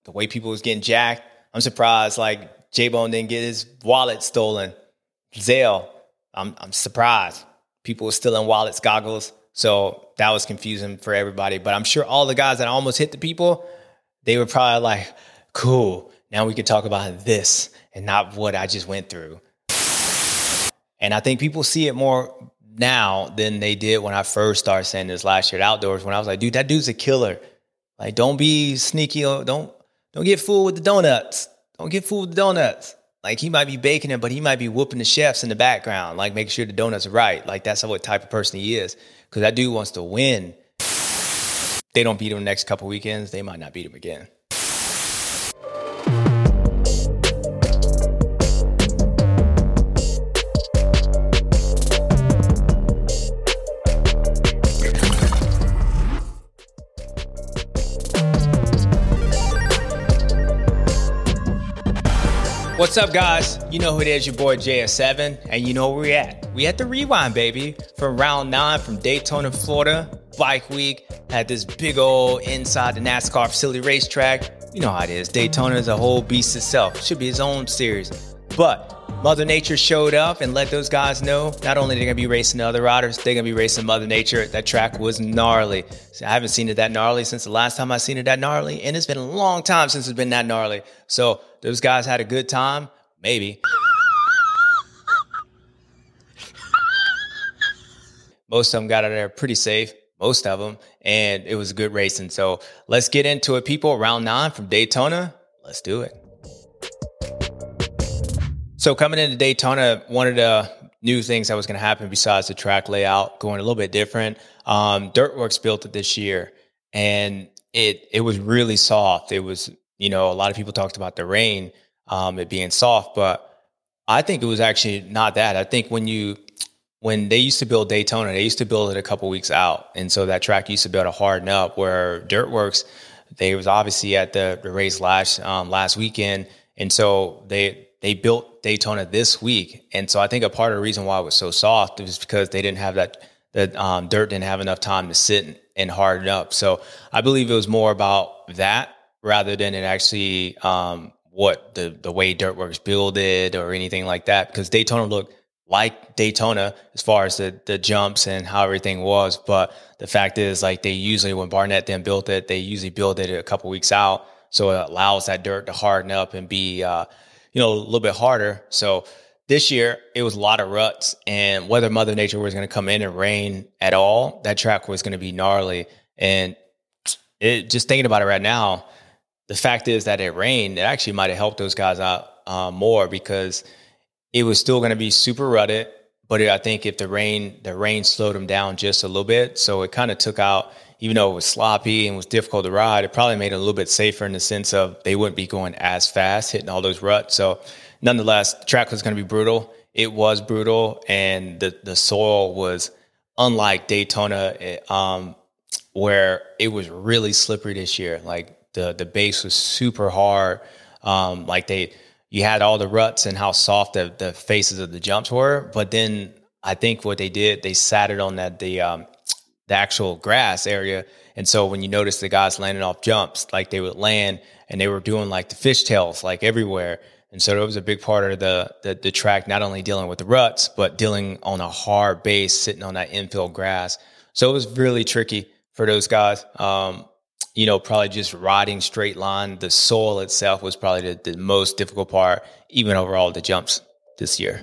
the way people was getting jacked. I'm surprised like J-Bone didn't get his wallet stolen. Zale, I'm surprised. People were stealing wallets, goggles. So that was confusing for everybody. But I'm sure all the guys that almost hit the people, they were probably like, cool, now we can talk about this and not what I just went through. And I think people see it more now than they did when I first started saying this last year at Outdoors, when I was like, dude, that dude's a killer. Like, don't be sneaky. Don't get fooled with the donuts. Don't get fooled with the donuts. Like, he might be baking it, but he might be whooping the chefs in the background, like making sure the donuts are right. Like, that's what type of person he is. Because that dude wants to win. They don't beat him the next couple weekends, they might not beat him again. What's up, guys? You know who it is, your boy JS7, and you know where we at. We at the Rewind, baby. From round 9 from Daytona, Florida. Bike week. Had this big old inside the NASCAR facility racetrack. You know how it is. Daytona is a whole beast itself. Should be its own series. But Mother Nature showed up and let those guys know not only they're going to be racing the other riders, they're going to be racing Mother Nature. That track was gnarly. I haven't seen it that gnarly since the last time I seen it that gnarly, and it's been a long time since it's been that gnarly. So those guys had a good time, maybe. Most of them got out of there pretty safe, most of them, and it was good racing. So let's get into it, people. Round 9 from Daytona. Let's do it. So coming into Daytona, one of the new things that was going to happen besides the track layout going a little bit different, Dirtworks built it this year, and it was really soft. It was, a lot of people talked about the rain, it being soft, but I think it was actually not that. I think when they used to build Daytona, they used to build it a couple weeks out, and so that track used to be able to harden up. Where Dirtworks, they was obviously at the race last weekend, and so they built Daytona this week. And so I think a part of the reason why it was so soft was because they didn't have that dirt didn't have enough time to sit and harden up. So I believe it was more about that rather than it actually what the way Dirtworks built it or anything like that. Because Daytona looked like Daytona as far as the jumps and how everything was. But the fact is, like, they usually, when Barnett then built it, they usually build it a couple weeks out. So it allows that dirt to harden up and be a little bit harder. So this year it was a lot of ruts, and whether Mother Nature was going to come in and rain at all, that track was going to be gnarly. And just thinking about it right now, the fact is that it rained, it actually might have helped those guys out more, because it was still going to be super rutted. But I think if the rain slowed them down just a little bit, so it kind of took out, even though it was sloppy and was difficult to ride, it probably made it a little bit safer in the sense of they wouldn't be going as fast, hitting all those ruts. So nonetheless, the track was going to be brutal. It was brutal, and the soil was unlike Daytona, where it was really slippery this year. Like the base was super hard. You had all the ruts and how soft the faces of the jumps were. But then I think what they did, they sat it on the actual grass area. And so when you notice the guys landing off jumps, like they would land and they were doing like the fishtails, like everywhere. And so it was a big part of the track, not only dealing with the ruts, but dealing on a hard base, sitting on that infield grass. So it was really tricky for those guys. Probably just riding straight line. The soil itself was probably the most difficult part, even over all the jumps this year.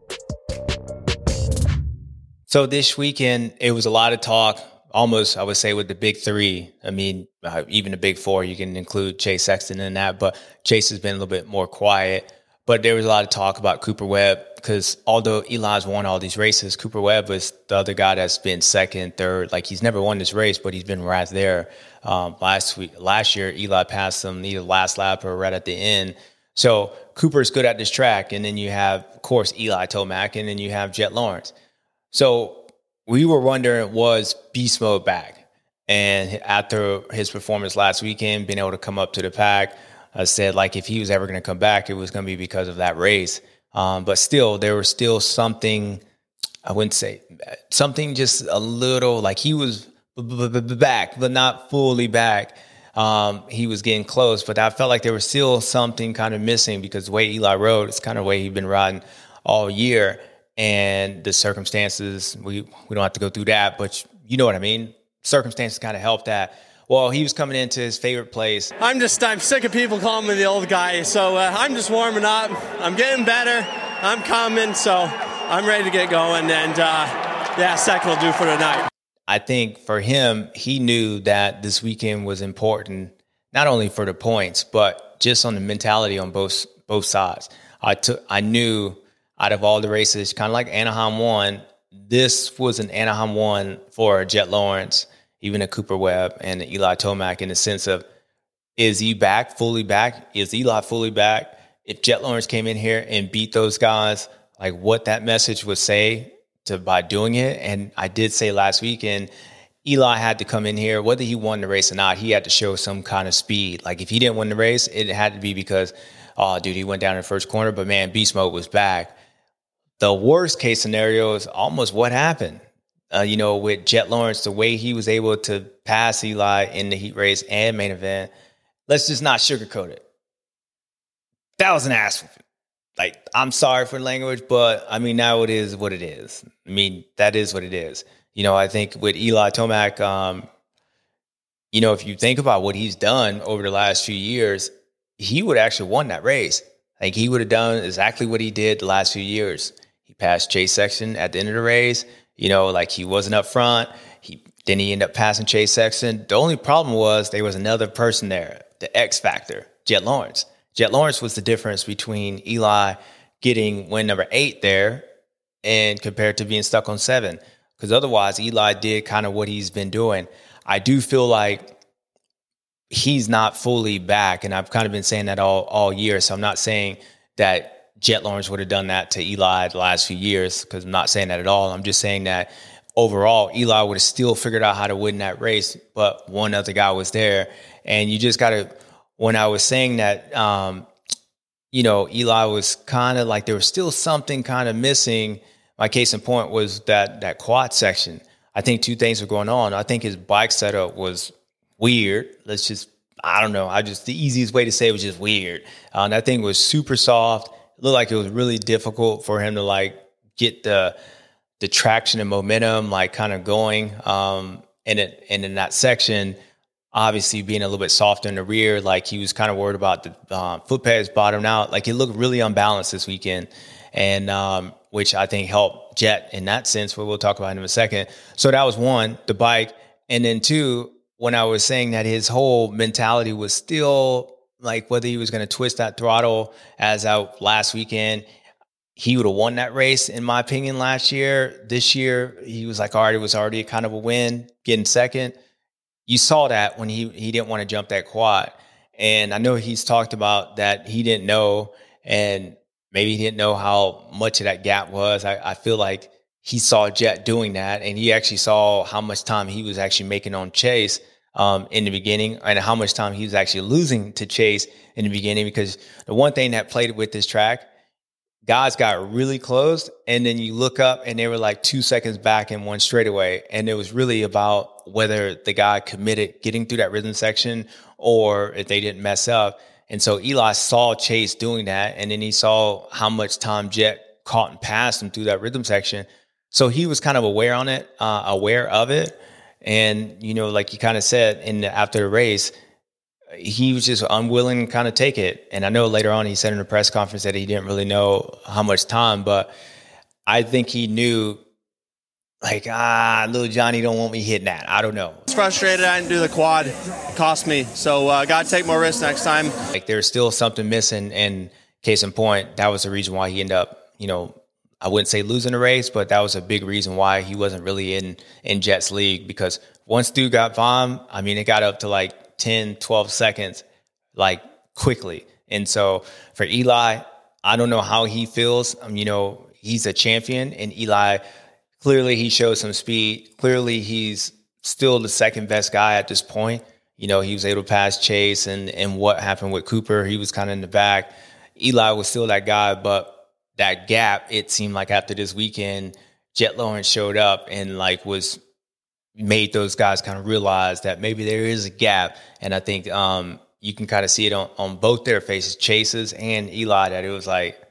So this weekend, it was a lot of talk, almost, I would say, with the big three. I mean, even the big four, you can include Chase Sexton in that, but Chase has been a little bit more quiet. But there was a lot of talk about Cooper Webb, because although Eli's won all these races, Cooper Webb was the other guy that's been second, third. Like, he's never won this race, but he's been right there. Last year, Eli passed him either last lap or right at the end. So Cooper's good at this track. And then you have, of course, Eli Tomac, and then you have Jet Lawrence. So we were wondering, was Beast Mode back? And after his performance last weekend, being able to come up to the pack, I said, like, if he was ever going to come back, it was going to be because of that race. But still, there was still something, I wouldn't say, something just a little, like he was back, but not fully back. he was getting close, but I felt like there was still something kind of missing because the way Eli rode, it's kind of the way he'd been riding all year. And the circumstances, we don't have to go through that, but you know what I mean? Circumstances kind of helped that. Well, he was coming into his favorite place. I'm sick of people calling me the old guy, so I'm just warming up. I'm getting better. I'm coming, so I'm ready to get going, and second will do for tonight. I think for him, he knew that this weekend was important, not only for the points, but just on the mentality on both sides. I knew out of all the races, kind of like Anaheim 1, this was an Anaheim 1 for Jet Lawrence, even a Cooper Webb and Eli Tomac, in the sense of, is he back, fully back? Is Eli fully back? If Jet Lawrence came in here and beat those guys, like what that message would say by doing it. And I did say last weekend, Eli had to come in here, whether he won the race or not, he had to show some kind of speed. Like if he didn't win the race, it had to be because, he went down in the first corner, but man, beast mode was back. The worst case scenario is almost what happened. With Jet Lawrence, the way he was able to pass Eli in the heat race and main event, let's just not sugarcoat it. That was an ass whooping. Like, I'm sorry for the language, but I mean, now it is what it is. I mean, that is what it is. I think with Eli Tomac, if you think about what he's done over the last few years, he would have actually won that race. Like, he would have done exactly what he did the last few years. He passed Chase Sexton at the end of the race. Like he wasn't up front. Then he ended up passing Chase Sexton. The only problem was there was another person there, the X factor, Jet Lawrence. Jet Lawrence was the difference between Eli getting win number 8 there and compared to being stuck on 7. Because otherwise, Eli did kind of what he's been doing. I do feel like he's not fully back, and I've kind of been saying that all year. So I'm not saying that Jet Lawrence would have done that to Eli the last few years, because I'm not saying that at all. I'm just saying that overall, Eli would have still figured out how to win that race, but one other guy was there. And you just got to, when I was saying that, Eli was kind of like there was still something kind of missing. My case in point was that quad section. I think 2 things were going on. I think his bike setup was weird. I don't know. The easiest way to say it was just weird. That thing was super soft. It looked like it was really difficult for him to like get the traction and momentum like kind of going. And in that section, obviously being a little bit softer in the rear, like he was kind of worried about the foot pads bottoming out. Like it looked really unbalanced this weekend, and which I think helped Jet in that sense, what we'll talk about in a second. So that was 1, the bike. And then 2, when I was saying that his whole mentality was still like whether he was going to twist that throttle as out last weekend, he would have won that race, in my opinion, last year. This year, he was like, all right, it was already kind of a win, getting second. You saw that when he didn't want to jump that quad. And I know he's talked about that he didn't know, and maybe he didn't know how much of that gap was. I feel like he saw Jet doing that, and he actually saw how much time he was actually making on Chase in the beginning, and how much time he was actually losing to Chase in the beginning. Because the one thing that played with this track, guys got really close, and then you look up and they were like 2 seconds back in one straightaway. And it was really about whether the guy committed getting through that rhythm section or if they didn't mess up. And so Eli saw Chase doing that, and then he saw how much time Jet caught and passed him through that rhythm section. So he was kind of aware of it. And, like you kind of said after the race, he was just unwilling to kind of take it. And I know later on he said in a press conference that he didn't really know how much time, but I think he knew, like, little Johnny don't want me hitting that. I don't know. I was frustrated I didn't do the quad. It cost me. So got to take more risks next time. Like, there's still something missing. And case in point, that was the reason why he ended up, I wouldn't say losing the race, but that was a big reason why he wasn't really in Jet's league. Because once dude got bombed, I mean, it got up to like 10, 12 seconds, like quickly. And so for Eli, I don't know how he feels. He's a champion, and Eli, clearly he showed some speed. Clearly he's still the second best guy at this point. He was able to pass Chase, and what happened with Cooper, he was kind of in the back. Eli was still that guy, but that gap, it seemed like after this weekend, Jet Lawrence showed up and like was made those guys kind of realize that maybe there is a gap. And I think you can kind of see it on both their faces, Chase's and Eli, that it was like,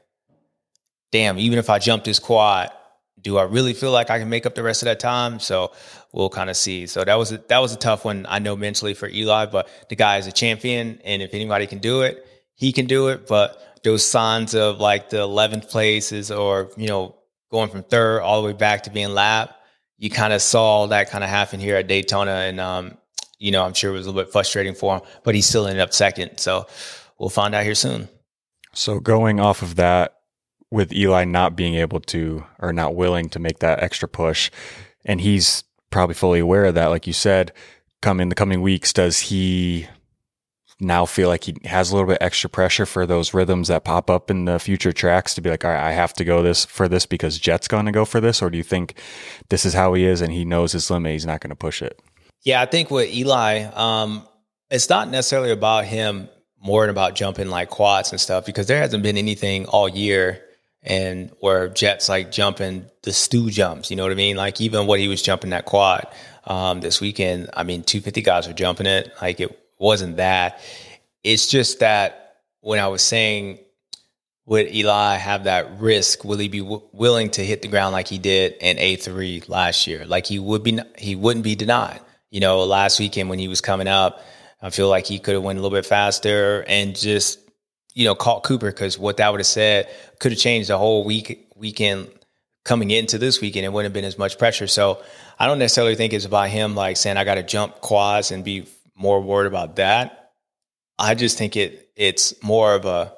damn, even if I jump this quad, do I really feel like I can make up the rest of that time? So we'll kind of see. So that was a tough one, I know, mentally for Eli, but the guy is a champion. And if anybody can do it, he can do it. But those signs of like the 11th places or, going from third all the way back to being lap, you kind of saw that kind of happen here at Daytona. And, I'm sure it was a little bit frustrating for him, but he still ended up second. So we'll find out here soon. So going off of that, with Eli not being able to or not willing to make that extra push, and he's probably fully aware of that, like you said, in the coming weeks, does he now feel like he has a little bit extra pressure for those rhythms that pop up in the future tracks to be like, all right, I have to go for this because Jet's going to go for this? Or do you think this is how he is and he knows his limit, he's not going to push it? Yeah, I think with Eli, it's not necessarily about him more than about jumping like quads and stuff, because there hasn't been anything all year and where Jet's like jumping the stew jumps, you know what I mean? Like even what he was jumping that quad this weekend, I mean, 250 guys are jumping it. Like it wasn't that. It's just that when I was saying, would Eli have that risk? Will he be willing to hit the ground like he did in A3 last year? Like he wouldn't be denied. Last weekend when he was coming up, I feel like he could have went a little bit faster and just, caught Cooper, because what that would have said could have changed the whole weekend coming into this weekend. It wouldn't have been as much pressure. So I don't necessarily think it's about him like saying, I got to jump quads and be more worried about that. I just think it's more of a,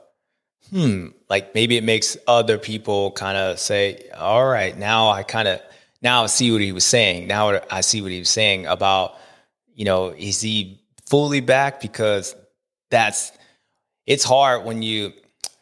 like maybe it makes other people kind of say, all right, now I see what he was saying. Now I see what he was saying about, is he fully back? Because it's hard when you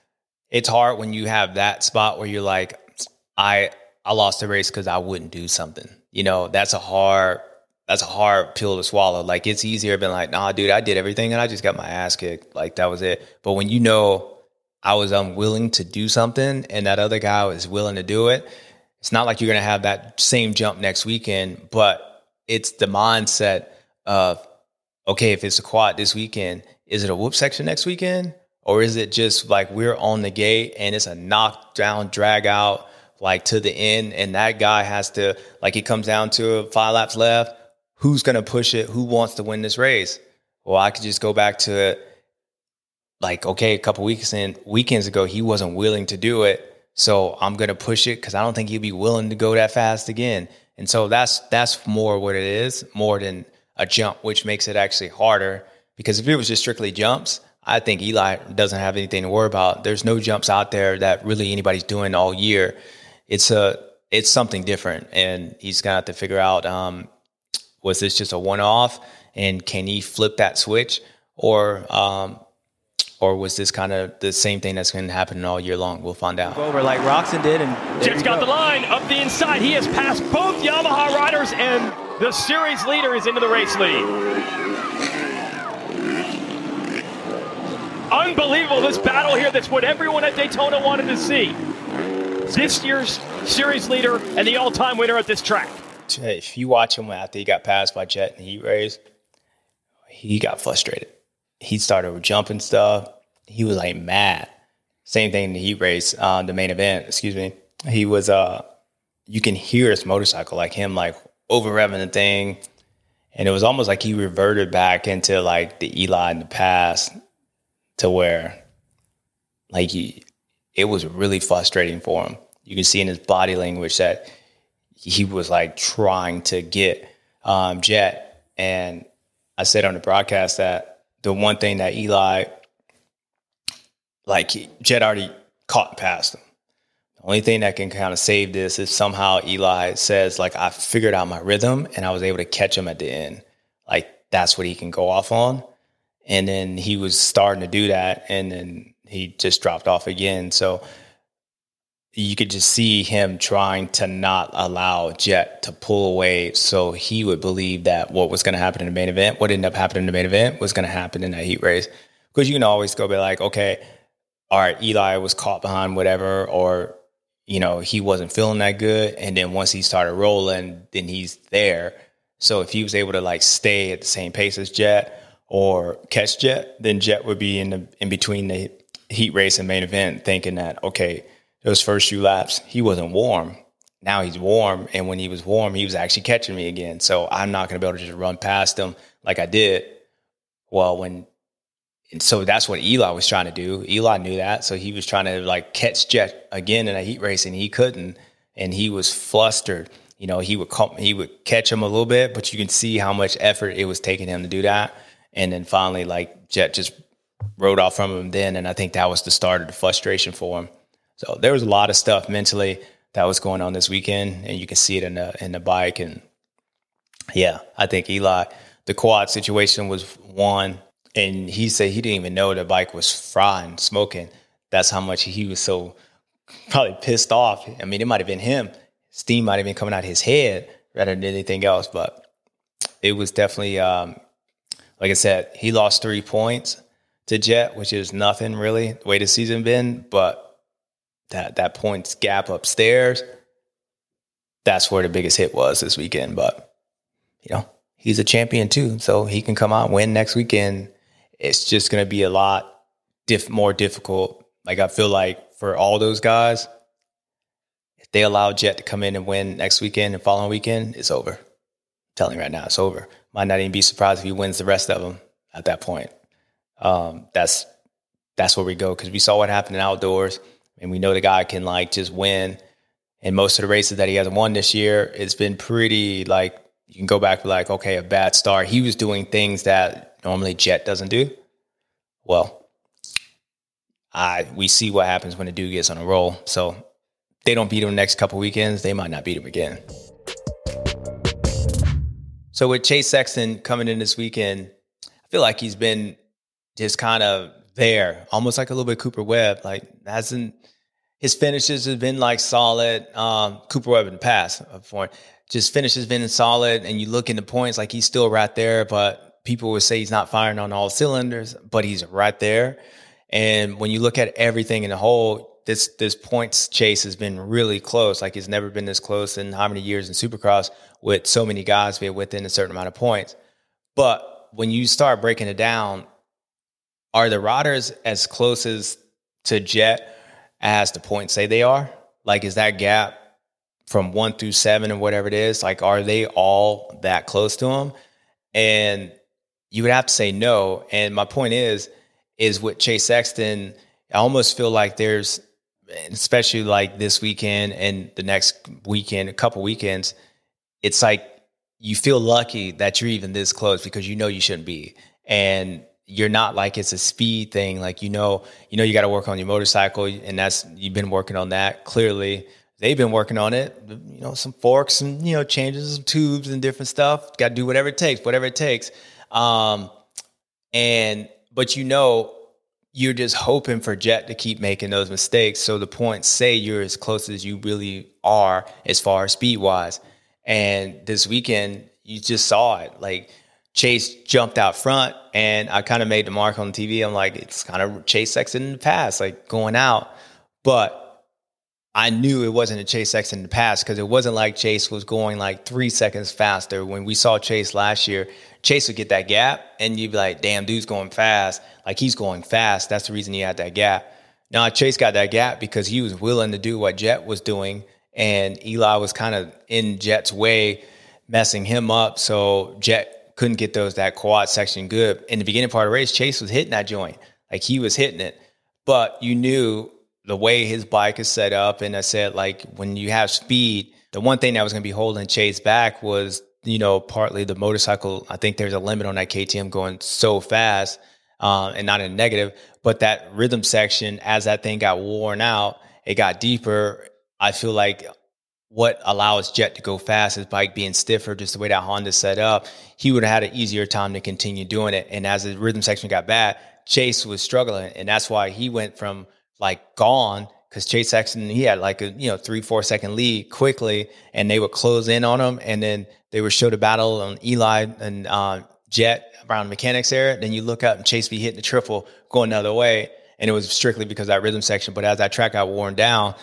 have that spot where you're like, I lost the race because I wouldn't do something. That's a hard pill to swallow. Like it's easier being like, nah, dude, I did everything and I just got my ass kicked. Like that was it. But when I was unwilling to do something and that other guy was willing to do it, it's not like you're going to have that same jump next weekend, but it's the mindset of, okay, if it's a quad this weekend, is it a whoop section next weekend? Or is it just like we're on the gate and it's a knockdown, drag out, like to the end, and that guy has to, like it comes down to 5 laps left, who's going to push it? Who wants to win this race? Well, I could just go back to like, okay, a couple weekends ago, he wasn't willing to do it. So I'm going to push it because I don't think he'll be willing to go that fast again. And so that's more what it is, more than a jump, which makes it actually harder. Because if it was just strictly jumps, I think Eli doesn't have anything to worry about. There's no jumps out there that really anybody's doing all year. It's something different, and he's going to have to figure out, was this just a one-off, and can he flip that switch, or was this kind of the same thing that's going to happen all year long? We'll find out. Over like Roczen did, and Jet's got the line up the inside. He has passed both Yamaha riders, and the series leader is into the race lead. Unbelievable, this battle here. That's what everyone at Daytona wanted to see. This year's series leader and the all-time winner at this track. If you watch him after he got passed by Jet in the heat race, he got frustrated. He started jumping stuff. He was like mad. Same thing in the heat race, the main event, excuse me. He was, you can hear his motorcycle, like him like over revving the thing. And it was almost like he reverted back into like the Eli in the past, to where like it was really frustrating for him. You can see in his body language that he was like trying to get Jet. And I said on the broadcast that the one thing that Eli, like Jet already caught and passed him. The only thing that can kind of save this is somehow Eli says, like, I figured out my rhythm and I was able to catch him at the end. Like, that's what he can go off on. And then he was starting to do that, and then he just dropped off again. So you could just see him trying to not allow Jet to pull away, so he would believe that what was going to happen in the main event, what ended up happening in the main event, was going to happen in that heat race. Because you can always go be like, okay, all right, Eli was caught behind whatever, or, you know, he wasn't feeling that good. And then once he started rolling, then he's there. So if he was able to like stay at the same pace as Jet or catch Jet, then Jet would be in between the heat race and main event thinking that, okay, those first few laps, he wasn't warm. Now he's warm. And when he was warm, he was actually catching me again. So I'm not going to be able to just run past him like I did. Well, and so that's what Eli was trying to do. Eli knew that. So he was trying to like catch Jet again in a heat race, and he couldn't. And he was flustered. You know, he would catch him a little bit, but you can see how much effort it was taking him to do that. And then finally, like, Jet just rode off from him then. And I think that was the start of the frustration for him. So there was a lot of stuff mentally that was going on this weekend, and you can see it in the bike. And yeah, I think Eli, the quad situation was one, and he said he didn't even know the bike was frying, smoking. That's how much he was so probably pissed off. I mean, it might have been him. Steam might have been coming out of his head rather than anything else, but it was definitely, like I said, he lost 3 points to Jet, which is nothing really the way the season been, but that points gap upstairs, that's where the biggest hit was this weekend. But, you know, he's a champion too, so he can come out and win next weekend. It's just going to be a lot more difficult. Like, I feel like for all those guys, if they allow Jet to come in and win next weekend and following weekend, it's over. I'm telling you right now, it's over. Might not even be surprised if he wins the rest of them at that point. That's where we go, because we saw what happened in outdoors, and we know the guy can like just win. And most of the races that he hasn't won this year, it's been pretty like, you can go back and be like, okay, a bad start. He was doing things that normally Jet doesn't do. Well, we see what happens when the dude gets on a roll. So they don't beat him the next couple weekends, they might not beat him again. So with Chase Sexton coming in this weekend, I feel like he's been just kind of there, almost like a little bit Cooper Webb. Like, his finishes have been like solid. Cooper Webb in the past, just finishes been solid, and you look into points, like he's still right there, but people would say he's not firing on all cylinders, but he's right there. And when you look at everything in the whole, this points chase has been really close. Like, it's never been this close in how many years in Supercross with so many guys being within a certain amount of points. But when you start breaking it down, are the riders as close as to Jet as the points say they are? Like, is that gap from 1 through 7 or whatever it is, like, are they all that close to him? And you would have to say no. And my point is with Chase Sexton, I almost feel like there's, especially like this weekend and the next weekend, a couple weekends, it's like you feel lucky that you're even this close, because you know you shouldn't be. And you're not like it's a speed thing. Like, you know, you got to work on your motorcycle, and you've been working on that. Clearly, they've been working on it, you know, some forks and, you know, changes some tubes and different stuff. Got to do whatever it takes. But you know, you're just hoping for Jet to keep making those mistakes. So the points say you're as close as you really are as far as speed wise. And this weekend, you just saw it. Like, Chase jumped out front, and I kind of made the mark on TV. I'm like, it's kind of Chase Sexton in the past, like going out. But I knew it wasn't a Chase Sexton in the past, because it wasn't like Chase was going like 3 seconds faster. When we saw Chase last year, Chase would get that gap, and you'd be like, damn, dude's going fast. Like, he's going fast. That's the reason he had that gap. Now, Chase got that gap because he was willing to do what Jet was doing, and Eli was kind of in Jet's way, messing him up. So Jet couldn't get that quad section good. In the beginning part of the race, Chase was hitting that joint. Like, he was hitting it. But you knew the way his bike is set up, and I said, like, when you have speed, the one thing that was going to be holding Chase back was, you know, partly the motorcycle. I think there's a limit on that KTM going so fast, and not in a negative, but that rhythm section, as that thing got worn out, it got deeper. I feel like what allows Jet to go fast, his bike being stiffer, just the way that Honda's set up, he would have had an easier time to continue doing it. And as the rhythm section got bad, Chase was struggling. And that's why he went from like gone, because Chase Sexton, he had like a 3-4 second lead quickly, and they would close in on him, and then they would show the battle on Eli and Jet around the mechanics area. Then you look up and Chase be hitting the triple going the other way, and it was strictly because of that rhythm section. But as that track got worn down,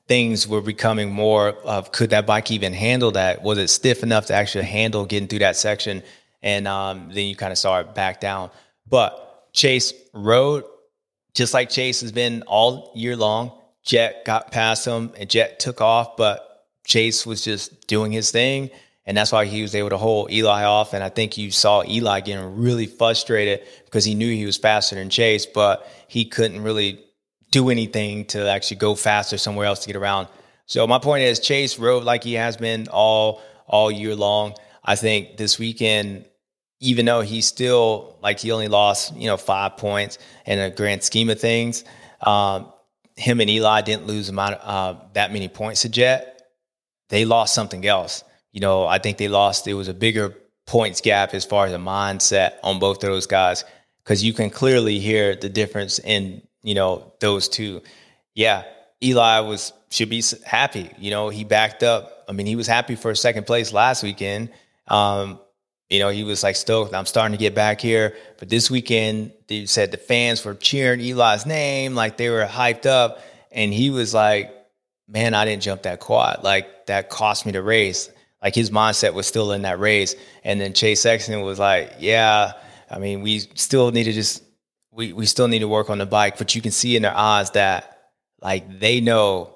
things were becoming more of, could that bike even handle that? Was it stiff enough to actually handle getting through that section? And then you kind of saw it back down. But Chase rode just like Chase has been all year long. Jet got past him and Jet took off, but Chase was just doing his thing. And that's why he was able to hold Eli off. And I think you saw Eli getting really frustrated because he knew he was faster than Chase, but he couldn't really do anything to actually go faster somewhere else to get around. So my point is Chase rode like he has been all year long. I think this weekend, even though he's still like he only lost, 5 points in a grand scheme of things, him and Eli didn't lose that many points to Jet. They lost something else. I think it was a bigger points gap as far as the mindset on both of those guys, because you can clearly hear the difference in, those two. Yeah, Eli should be happy. He backed up. I mean, he was happy for second place last weekend. He was like stoked. I'm starting to get back here. But this weekend, they said the fans were cheering Eli's name, like they were hyped up. And he was like, man, I didn't jump that quad. Like that cost me the race. Like his mindset was still in that race. And then Chase Sexton was like, yeah, I mean, we still need to we still need to work on the bike. But you can see in their eyes that like they know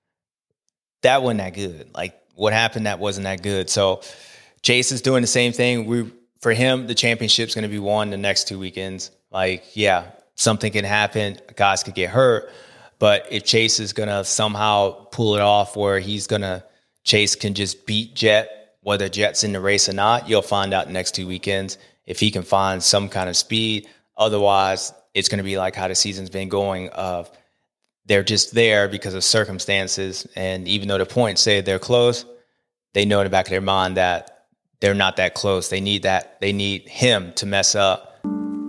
that wasn't that good. Like what happened, that wasn't that good. So Chase is doing the same thing. For him, the championship's going to be won the next 2 weekends. Like, yeah, something can happen. Guys could get hurt. But if Chase is going to somehow pull it off where Chase can just beat Jet, whether Jet's in the race or not, you'll find out the next 2 weekends if he can find some kind of speed. Otherwise, it's going to be like how the season's been going of they're just there because of circumstances. And even though the points say they're close, they know in the back of their mind that they're not that close. They need him to mess up.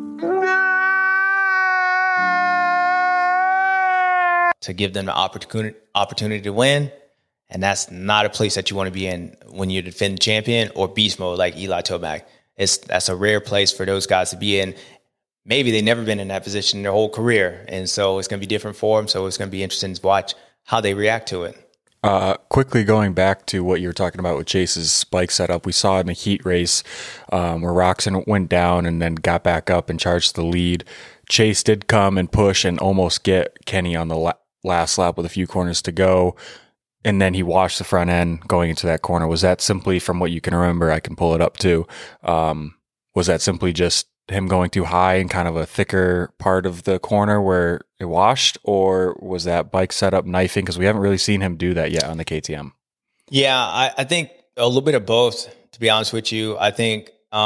To give them the opportunity to win. And that's not a place that you want to be in when you're defending champion or beast mode like Eli Tomac. That's a rare place for those guys to be in. Maybe they've never been in that position in their whole career. And so it's going to be different for them. So it's going to be interesting to watch how they react to it. Quickly going back to what you were talking about with Chase's bike setup, we saw in the heat race where Roczen went down and then got back up and charged the lead. Chase did come and push and almost get Kenny on the last lap with a few corners to go. And then he washed the front end going into that corner. Was that simply, from what you can remember, I can pull it up too, was that simply just him going too high in kind of a thicker part of the corner where it washed, or was that bike setup knifing? Because we haven't really seen him do that yet on the KTM. Yeah, I think a little bit of both, to be honest with you. I think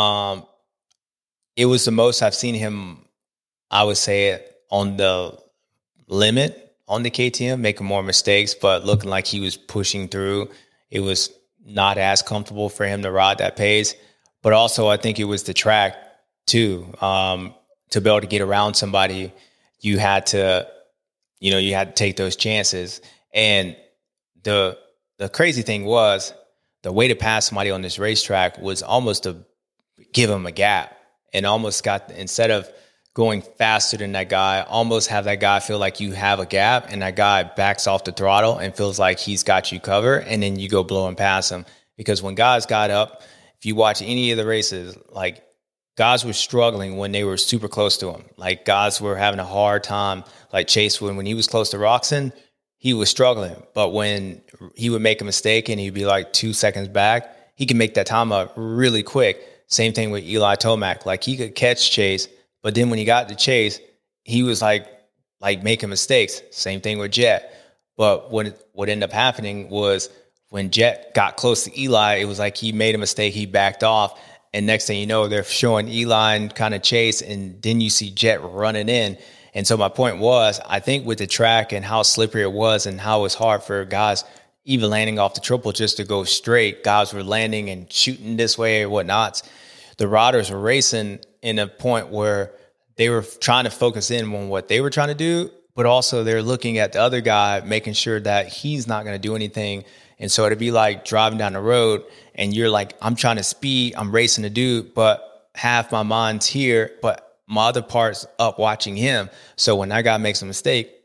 it was the most I've seen him, I would say, on the limit on the KTM, making more mistakes, but looking like he was pushing through. It was not as comfortable for him to ride that pace. But also, I think it was the track, too. To be able to get around somebody, you had to take those chances. And the crazy thing was, the way to pass somebody on this racetrack was almost to give him a gap, and almost instead of going faster than that guy, almost have that guy feel like you have a gap, and that guy backs off the throttle and feels like he's got you covered, and then you go blowing past him. Because when guys got up, if you watch any of the races, like guys were struggling when they were super close to him. Like guys were having a hard time. Like Chase, when he was close to Roczen, he was struggling. But when he would make a mistake and he'd be like 2 seconds back, he could make that time up really quick. Same thing with Eli Tomac. Like he could catch Chase, but then when he got to Chase, he was like making mistakes. Same thing with Jet. But what ended up happening was when Jet got close to Eli, it was like he made a mistake. He backed off. And next thing you know, they're showing Eli and kind of Chase. And then you see Jet running in. And so my point was, I think with the track and how slippery it was and how it was hard for guys even landing off the triple just to go straight, guys were landing and shooting this way or whatnot. The riders were racing in a point where they were trying to focus in on what they were trying to do, but also they're looking at the other guy, making sure that he's not going to do anything. And so it'd be like driving down the road and you're like, I'm trying to speed, I'm racing the dude, but half my mind's here, but my other part's up watching him. So when that guy makes a mistake,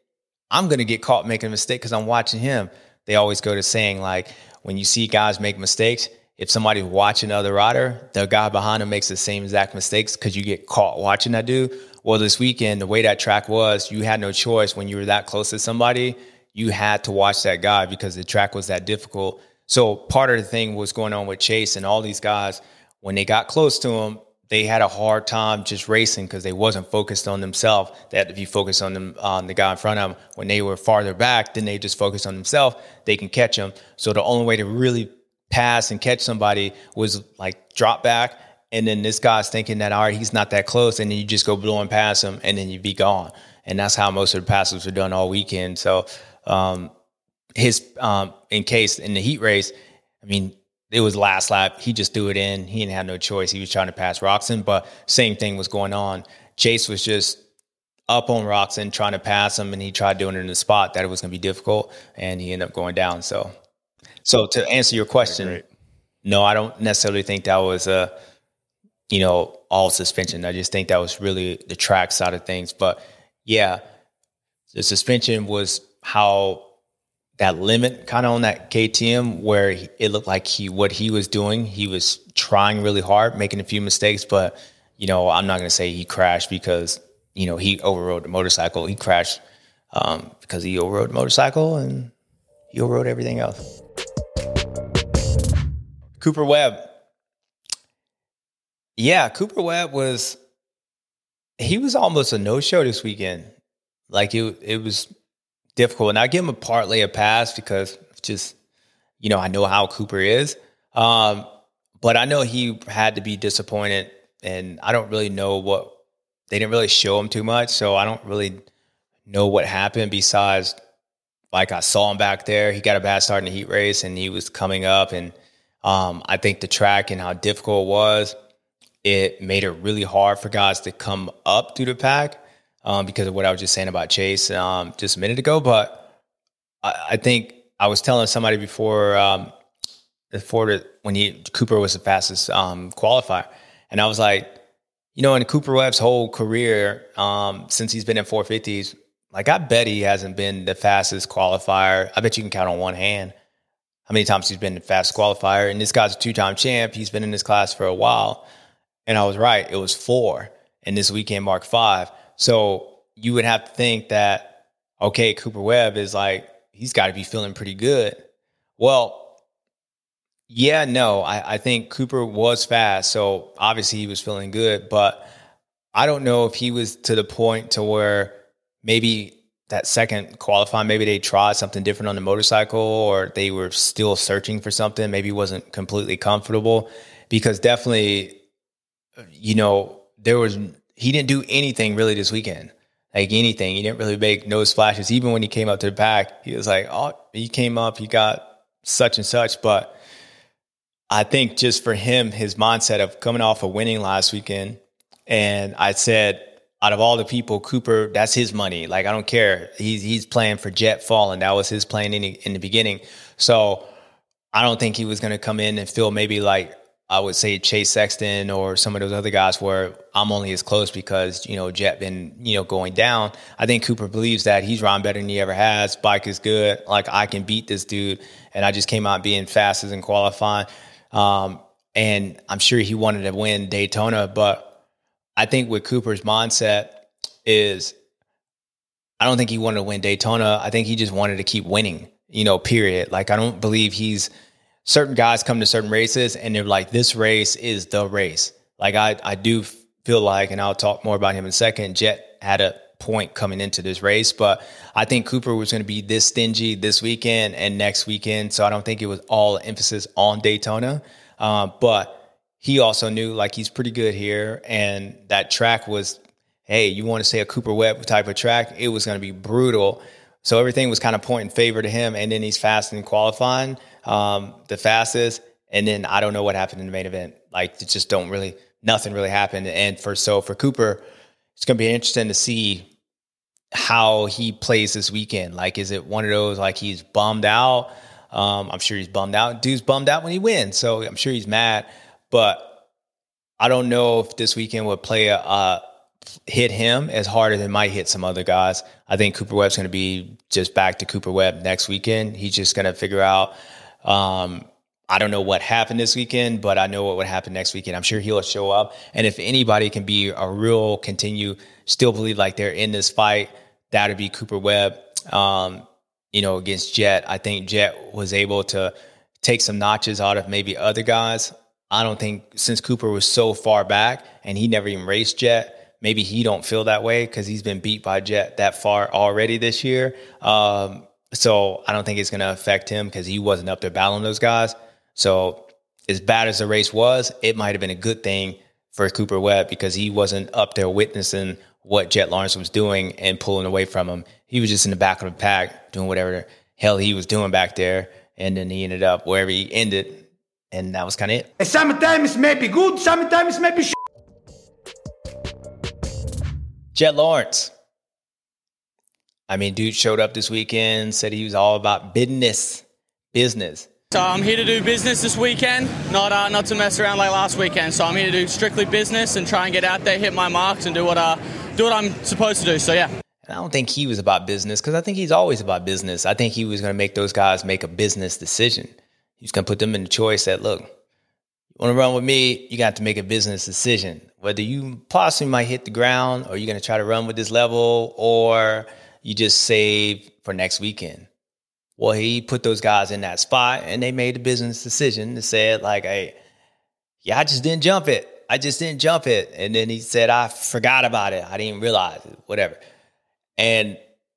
I'm going to get caught making a mistake because I'm watching him. They always go to saying, like, when you see guys make mistakes, if somebody's watching another rider, the guy behind him makes the same exact mistakes because you get caught watching that dude. Well, this weekend, the way that track was, you had no choice. When you were that close to somebody, you had to watch that guy because the track was that difficult. So part of the thing was going on with Chase and all these guys. When they got close to him, they had a hard time just racing because they wasn't focused on themselves. They had to be focused on them, on the guy in front of them. When they were farther back, then they just focused on themselves. They can catch them. So the only way to really pass and catch somebody was like drop back. And then this guy's thinking that, all right, he's not that close. And then you just go blowing past him and then you be gone. And that's how most of the passes were done all weekend. So in case in the heat race, I mean, it was last lap. He just threw it in. He didn't have no choice. He was trying to pass Roczen, but same thing was going on. Chase was just up on Roczen trying to pass him, and he tried doing it in the spot that it was going to be difficult, and he ended up going down. So to answer your question, no, I don't necessarily think that was all suspension. I just think that was really the track side of things. But yeah, the suspension was how that limit kind of on that KTM where it looked like what he was doing, he was trying really hard, making a few mistakes, but, I'm not going to say he crashed because, he overrode the motorcycle. He crashed because he overrode the motorcycle and he overrode everything else. Cooper Webb. Yeah, Cooper Webb was almost a no-show this weekend. Like it was difficult. And I give him partly a pass because just, I know how Cooper is. But I know he had to be disappointed, and I don't really know they didn't really show him too much. So I don't really know what happened besides, like, I saw him back there. He got a bad start in the heat race and he was coming up. And I think the track and how difficult it was, it made it really hard for guys to come up through the pack. Because of what I was just saying about Chase just a minute ago. But I think I was telling somebody before when Cooper was the fastest qualifier. And I was like, in Cooper Webb's whole career, since he's been in 450s, like, I bet he hasn't been the fastest qualifier. I bet you can count on one hand how many times he's been the fastest qualifier. And this guy's a 2-time champ. He's been in this class for a while. And I was right. It was 4. And this weekend marked 5. So you would have to think that, okay, Cooper Webb is like, he's got to be feeling pretty good. Well, yeah, no, I think Cooper was fast. So obviously he was feeling good, but I don't know if he was to the point to where maybe that second qualifying, maybe they tried something different on the motorcycle, or they were still searching for something. Maybe he wasn't completely comfortable, because definitely, he didn't do anything really this weekend, like anything. He didn't really make no splashes. Even when he came up to the back, he was like, oh, he came up, he got such and such. But I think just for him, his mindset of coming off of winning last weekend, and I said, out of all the people, Cooper, that's his money. Like, I don't care. He's playing for Jet Fallen. That was his plan in the beginning. So I don't think he was going to come in and feel maybe like, I would say, Chase Sexton or some of those other guys where I'm only as close because, Jet been, going down. I think Cooper believes that he's riding better than he ever has. Bike is good. Like, I can beat this dude. And I just came out being fastest in qualifying. And I'm sure he wanted to win Daytona. But I think with Cooper's mindset is, I don't think he wanted to win Daytona. I think he just wanted to keep winning, period. Like, I don't believe certain guys come to certain races and they're like, this race is the race. Like, I do feel like, and I'll talk more about him in a second, Jet had a point coming into this race, but I think Cooper was going to be this stingy this weekend and next weekend. So I don't think it was all emphasis on Daytona. But he also knew, like, he's pretty good here. And that track was, hey, you want to say a Cooper Webb type of track, it was going to be brutal. So everything was kind of pointing favor to him. And then he's fast in qualifying, the fastest. And then I don't know what happened in the main event. Like, it just nothing really happened. And for Cooper, it's going to be interesting to see how he plays this weekend. Like, is it one of those, like, he's bummed out? I'm sure he's bummed out. Dude's bummed out when he wins. So I'm sure he's mad. But I don't know if this weekend would play a hit him as hard as it might hit some other guys. I think Cooper Webb's going to be just back to Cooper Webb next weekend. He's just going to figure out, I don't know what happened this weekend, but I know what would happen next weekend. I'm sure he'll show up. And if anybody can be a real still believe like they're in this fight, that would be Cooper Webb, against Jet. I think Jet was able to take some notches out of maybe other guys. I don't think, since Cooper was so far back and he never even raced Jet, maybe he don't feel that way because he's been beat by Jet that far already this year. So I don't think it's going to affect him because he wasn't up there battling those guys. So as bad as the race was, it might have been a good thing for Cooper Webb because he wasn't up there witnessing what Jet Lawrence was doing and pulling away from him. He was just in the back of the pack doing whatever the hell he was doing back there. And then he ended up wherever he ended. And that was kind of it. Sometimes it may be good, sometimes it may be Jet Lawrence. I mean, dude showed up this weekend, said he was all about business. So I'm here to do business this weekend, not to mess around like last weekend. So I'm here to do strictly business and try and get out there, hit my marks, and do what I'm supposed to do. So yeah. And I don't think he was about business because I think he's always about business. I think he was going to make those guys make a business decision. He's going to put them in the choice that, look, you want to run with me, you got to make a business decision. Whether you possibly might hit the ground or you're going to try to run with this level or you just save for next weekend. Well, he put those guys in that spot and they made a business decision to say it like, hey, yeah, I just didn't jump it. And then he said, I forgot about it. I didn't realize it, whatever. And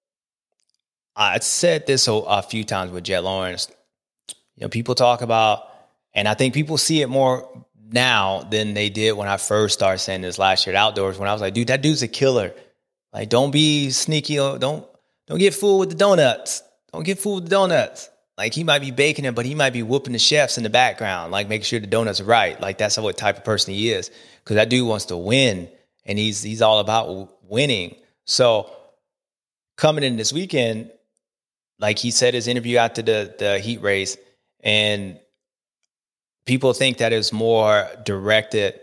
I said this a few times with Jet Lawrence. People talk about, and I think people see it more now than they did when I first started saying this last year at Outdoors, when I was like, dude, that dude's a killer. Like, don't be sneaky. Don't get fooled with the donuts. Don't get fooled with the donuts. Like, he might be baking it, but he might be whooping the chefs in the background, like making sure the donuts are right. Like, that's what type of person he is. Because that dude wants to win, and he's all about winning. So coming in this weekend, like he said his interview after the heat race, and people think that is more directed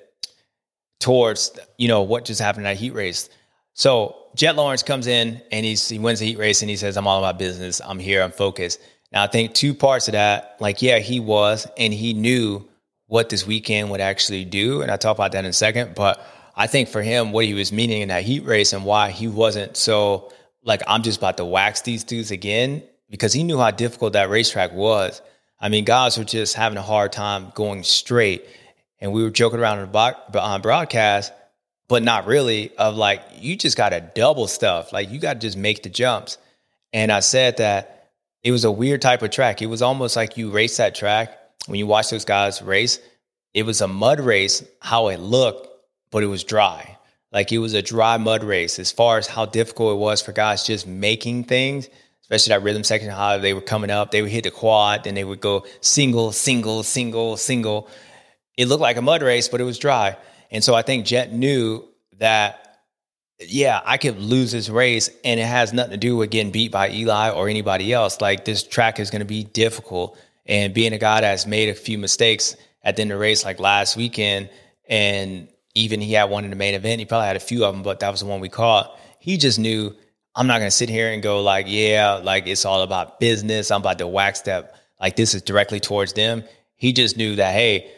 towards, what just happened in that heat race. So Jet Lawrence comes in and he wins the heat race and he says, I'm all about business. I'm here. I'm focused. Now, I think two parts of that, like, yeah, he was, and he knew what this weekend would actually do. And I'll talk about that in a second. But I think for him, what he was meaning in that heat race and why he wasn't so like, I'm just about to wax these dudes again, because he knew how difficult that racetrack was. I mean, guys were just having a hard time going straight. And we were joking around on broadcast, but not really, of like, you just got to double stuff. Like, you got to just make the jumps. And I said that it was a weird type of track. It was almost like you race that track. When you watch those guys race, it was a mud race, how it looked, but it was dry. Like, it was a dry mud race as far as how difficult it was for guys just making things, especially that rhythm section, how they were coming up. They would hit the quad, then they would go single, single, single, single. It looked like a mud race, but it was dry. And so I think Jet knew that, yeah, I could lose this race, and it has nothing to do with getting beat by Eli or anybody else. Like, this track is going to be difficult. And being a guy that's made a few mistakes at the end of the race, like last weekend, and even he had one in the main event, he probably had a few of them, but that was the one we caught. He just knew, I'm not going to sit here and go like, yeah, like it's all about business. I'm about to wax that. Like, this is directly towards them. He just knew that, hey,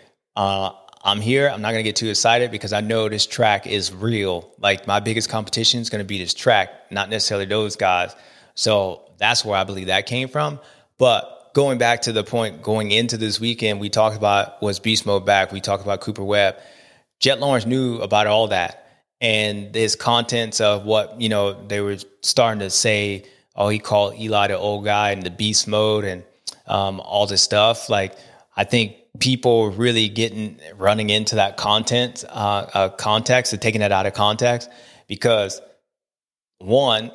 I'm here. I'm not going to get too excited because I know this track is real. Like, my biggest competition is going to be this track, not necessarily those guys. So that's where I believe that came from. But going back to the point going into this weekend, we talked about, was Beast Mode back? We talked about Cooper Webb. Jet Lawrence knew about all that. And his contents of what, they were starting to say, oh, he called Eli the old guy and the beast mode and all this stuff. Like, I think people really running into that context and taking that out of context, because one,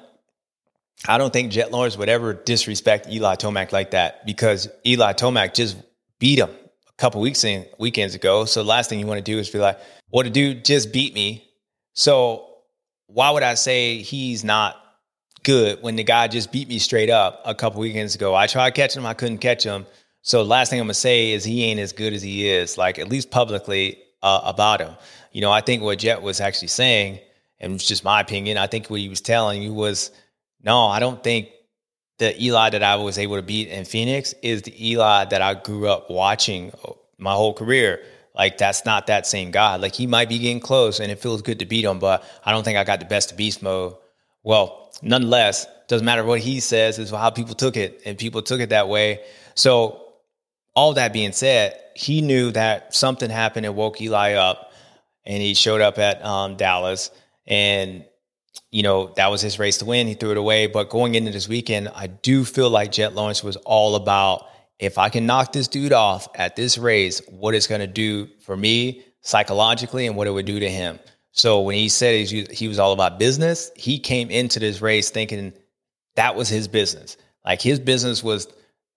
I don't think Jet Lawrence would ever disrespect Eli Tomac like that, because Eli Tomac just beat him a couple weekends ago. So the last thing you want to do is be like, well, the dude just beat me. So why would I say he's not good when the guy just beat me straight up a couple weekends ago? I tried catching him. I couldn't catch him. So the last thing I'm going to say is he ain't as good as he is, like, at least publicly about him. I think what Jet was actually saying and it's just my opinion, I think what he was telling you was, no, I don't think the Eli that I was able to beat in Phoenix is the Eli that I grew up watching my whole career. Like, that's not that same guy. Like, he might be getting close and it feels good to beat him, but I don't think I got the best of beast mode. Well, nonetheless, doesn't matter what he says, is how people took it, and people took it that way. So all that being said, he knew that something happened and woke Eli up, and he showed up at Dallas, and that was his race to win. He threw it away. But going into this weekend, I do feel like Jet Lawrence was all about, if I can knock this dude off at this race, what it's going to do for me psychologically and what it would do to him. So when he said he was all about business, he came into this race thinking that was his business. Like, his business was,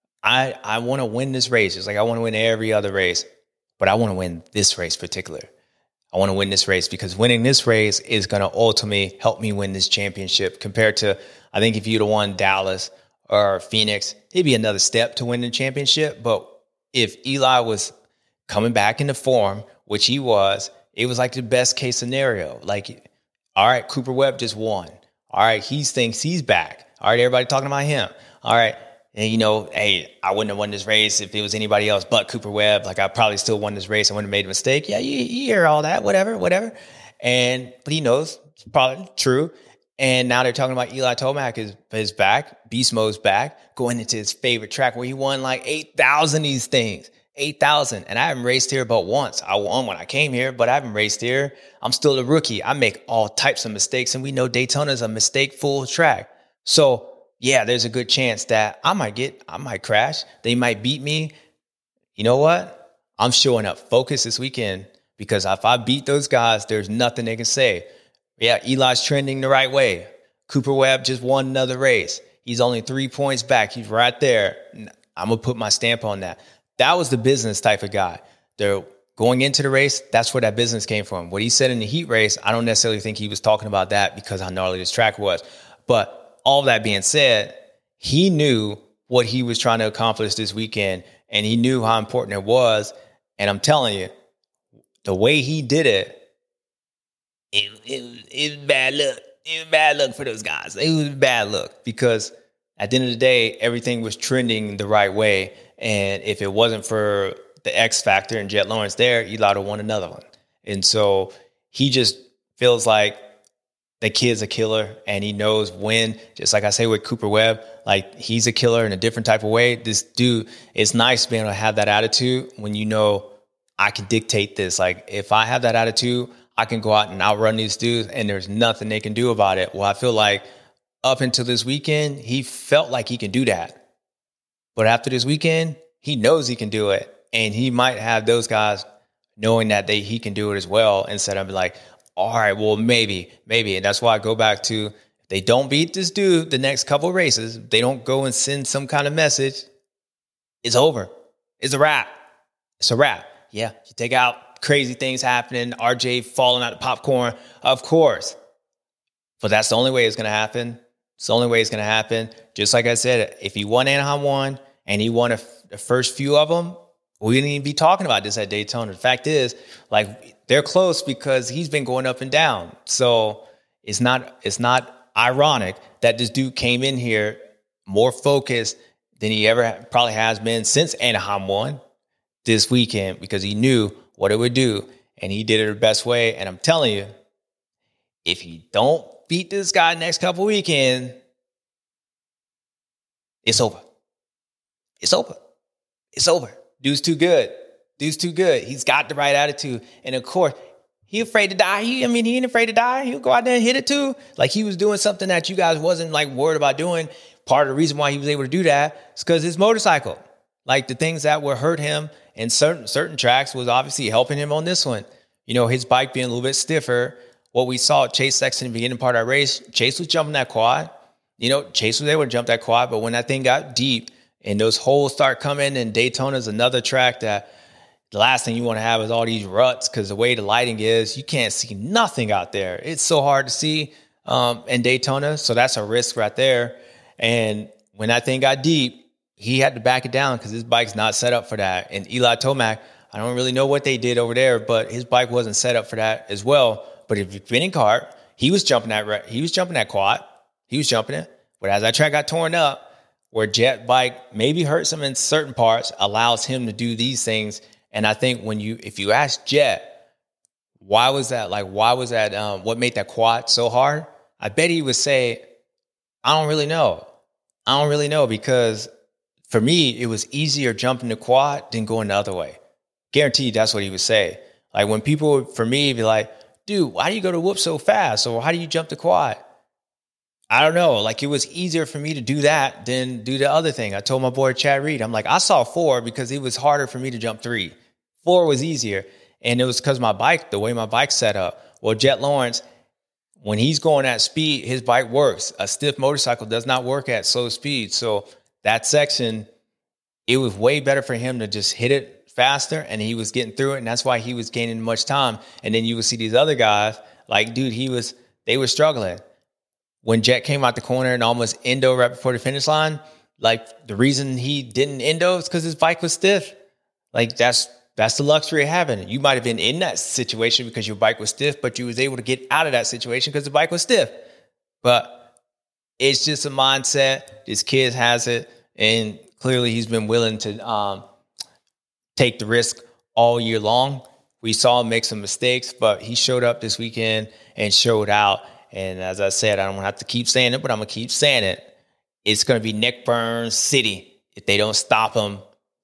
I want to win this race. It's like, I want to win every other race, but I want to win this race particular. I want to win this race because winning this race is going to ultimately help me win this championship, compared to, I think if you'd have won Dallas or Phoenix, it'd be another step to win the championship. But if Eli was coming back into form, which he was, it was like the best case scenario. Like, all right, Cooper Webb just won. All right, he thinks he's back. All right, everybody talking about him. All right, and hey, I wouldn't have won this race if it was anybody else but Cooper Webb. Like, I probably still won this race. I wouldn't have made a mistake. Yeah, you hear all that, whatever. But he knows it's probably true. And now they're talking about Eli Tomac is back. Beast Mode's back, going into his favorite track where he won like 8,000 of these things. 8,000. And I haven't raced here but once. I won when I came here, but I haven't raced here. I'm still a rookie. I make all types of mistakes, and we know Daytona is a mistake-full track. So, yeah, there's a good chance that I might crash. They might beat me. You know what? I'm showing up focused this weekend, because if I beat those guys, there's nothing they can say. Yeah, Eli's trending the right way. Cooper Webb just won another race. He's only 3 points back. He's right there. I'm going to put my stamp on that. That was the business type of guy. They're going into the race. That's where that business came from. What he said in the heat race, I don't necessarily think he was talking about that because how gnarly this track was. But all that being said, he knew what he was trying to accomplish this weekend, and he knew how important it was. And I'm telling you, the way he did it, it was bad luck. It was bad luck for those guys. It was bad luck because at the end of the day, everything was trending the right way. And if it wasn't for the X factor and Jet Lawrence there, Eli would have won another one. And so he just feels like the kid's a killer, and he knows when, just like I say with Cooper Webb, like, he's a killer in a different type of way. This dude, it's nice being able to have that attitude when you know I can dictate this. Like, if I have that attitude, I can go out and outrun these dudes, and there's nothing they can do about it. Well, I feel like up until this weekend, he felt like he can do that. But after this weekend, he knows he can do it. And he might have those guys knowing that he can do it as well, instead of like, all right, well, maybe. And that's why I go back to, if they don't beat this dude the next couple of races, they don't go and send some kind of message, it's over. It's a wrap. It's a wrap. Yeah, you take out crazy things happening, RJ falling out of popcorn, of course. But that's the only way it's going to happen. It's the only way it's going to happen. Just like I said, if he won Anaheim 1 and he won the first few of them, we wouldn't even be talking about this at Daytona. The fact is, like, they're close because he's been going up and down. So it's not ironic that this dude came in here more focused than he ever probably has been since Anaheim 1 this weekend, because he knew what it would do, and he did it the best way. And I'm telling you, if he don't beat this guy next couple weekends, it's over. It's over. It's over. Dude's too good. He's got the right attitude. And of course, he afraid to die. He ain't afraid to die. He'll go out there and hit it too. Like, he was doing something that you guys wasn't like worried about doing. Part of the reason why he was able to do that is because his motorcycle, like the things that would hurt him in certain tracks, was obviously helping him on this one. You know, his bike being a little bit stiffer. What we saw at Chase Sexton in the beginning part of that race, Chase was jumping that quad. You know, Chase was able to jump that quad, but when that thing got deep and those holes start coming, and Daytona's another track that the last thing you want to have is all these ruts, because the way the lighting is, you can't see nothing out there. It's so hard to see in Daytona, so that's a risk right there. And when that thing got deep, he had to back it down because his bike's not set up for that. And Eli Tomac, I don't really know what they did over there, but his bike wasn't set up for that as well. But if you've been in kart he was jumping that quad. He was jumping it. But as that track got torn up, where Jet bike maybe hurts him in certain parts, allows him to do these things. And I think if you ask Jet, why was that? What made that quad so hard? I bet he would say, I don't really know because for me, it was easier jumping the quad than going the other way. Guaranteed that's what he would say. Like when people, for me, be like, dude, why do you go to whoop so fast? Or how do you jump the quad? I don't know. Like it was easier for me to do that than do the other thing. I told my boy Chad Reed, I'm like, I saw 4 because it was harder for me to jump 3. 4 was easier. And it was because the way my bike's set up. Well, Jet Lawrence, when he's going at speed, his bike works. A stiff motorcycle does not work at slow speed. So that section, it was way better for him to just hit it faster, and he was getting through it. And that's why he was gaining much time. And then you would see these other guys, like, dude, they were struggling. When Jet came out the corner and almost endo right before the finish line, like the reason he didn't endo is because his bike was stiff. Like that's the luxury of having it. You might have been in that situation because your bike was stiff, but you was able to get out of that situation because the bike was stiff. But it's just a mindset. This kid has it, and clearly he's been willing to take the risk all year long. We saw him make some mistakes, but he showed up this weekend and showed out. And as I said, I don't have to keep saying it, but I'm going to keep saying it. It's going to be neck burn city if they don't stop him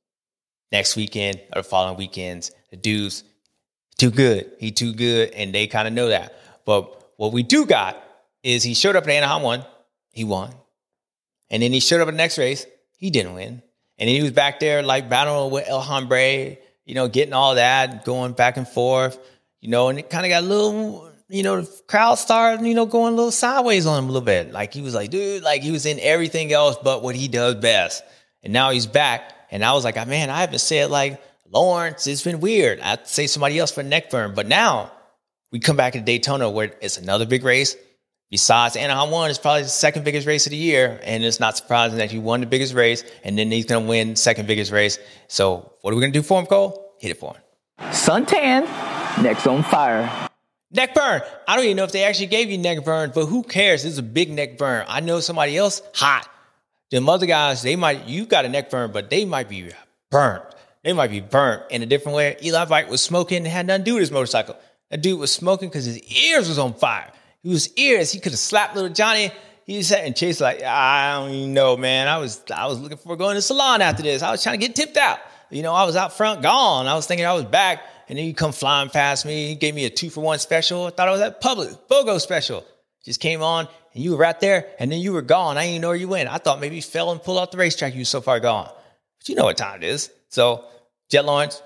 next weekend or the following weekends. The dude's too good. He too good, and they kind of know that. But what we do got is he showed up at Anaheim 1. He won. And then he showed up at the next race. He didn't win. And then he was back there like battling with El Hombre, getting all that, going back and forth, and it kind of got a little... the crowd started, going a little sideways on him a little bit. Like he was like, dude, like he was in everything else but what he does best. And now he's back. And I was like, man, I haven't said like Lawrence. It's been weird. I have to say somebody else for neck burn. But now we come back to Daytona where it's another big race. Besides Anaheim 1, it's probably the second biggest race of the year. And it's not surprising that he won the biggest race. And then he's going to win second biggest race. So what are we going to do for him, Cole? Hit it for him. Suntan, neck's on fire. Neck burn. I don't even know if they actually gave you neck burn, but who cares? This is a big neck burn. I know somebody else hot. Them other guys, you got a neck burn, but they might be burnt. They might be burnt in a different way. Eli Bike was smoking and had nothing to do with his motorcycle. That dude was smoking because his ears was on fire. His ears, he could have slapped little Johnny. He sat and Chase like, I don't even know, man. I was looking for going to the salon after this. I was trying to get tipped out. I was out front gone. I was thinking I was back. And then you come flying past me. He gave me a 2-for-1 special. I thought I was at Publix. BOGO special. Just came on, and you were right there, and then you were gone. I didn't even know where you went. I thought maybe you fell and pulled off the racetrack. You were so far gone. But you know what time it is. So, Jet Lawrence,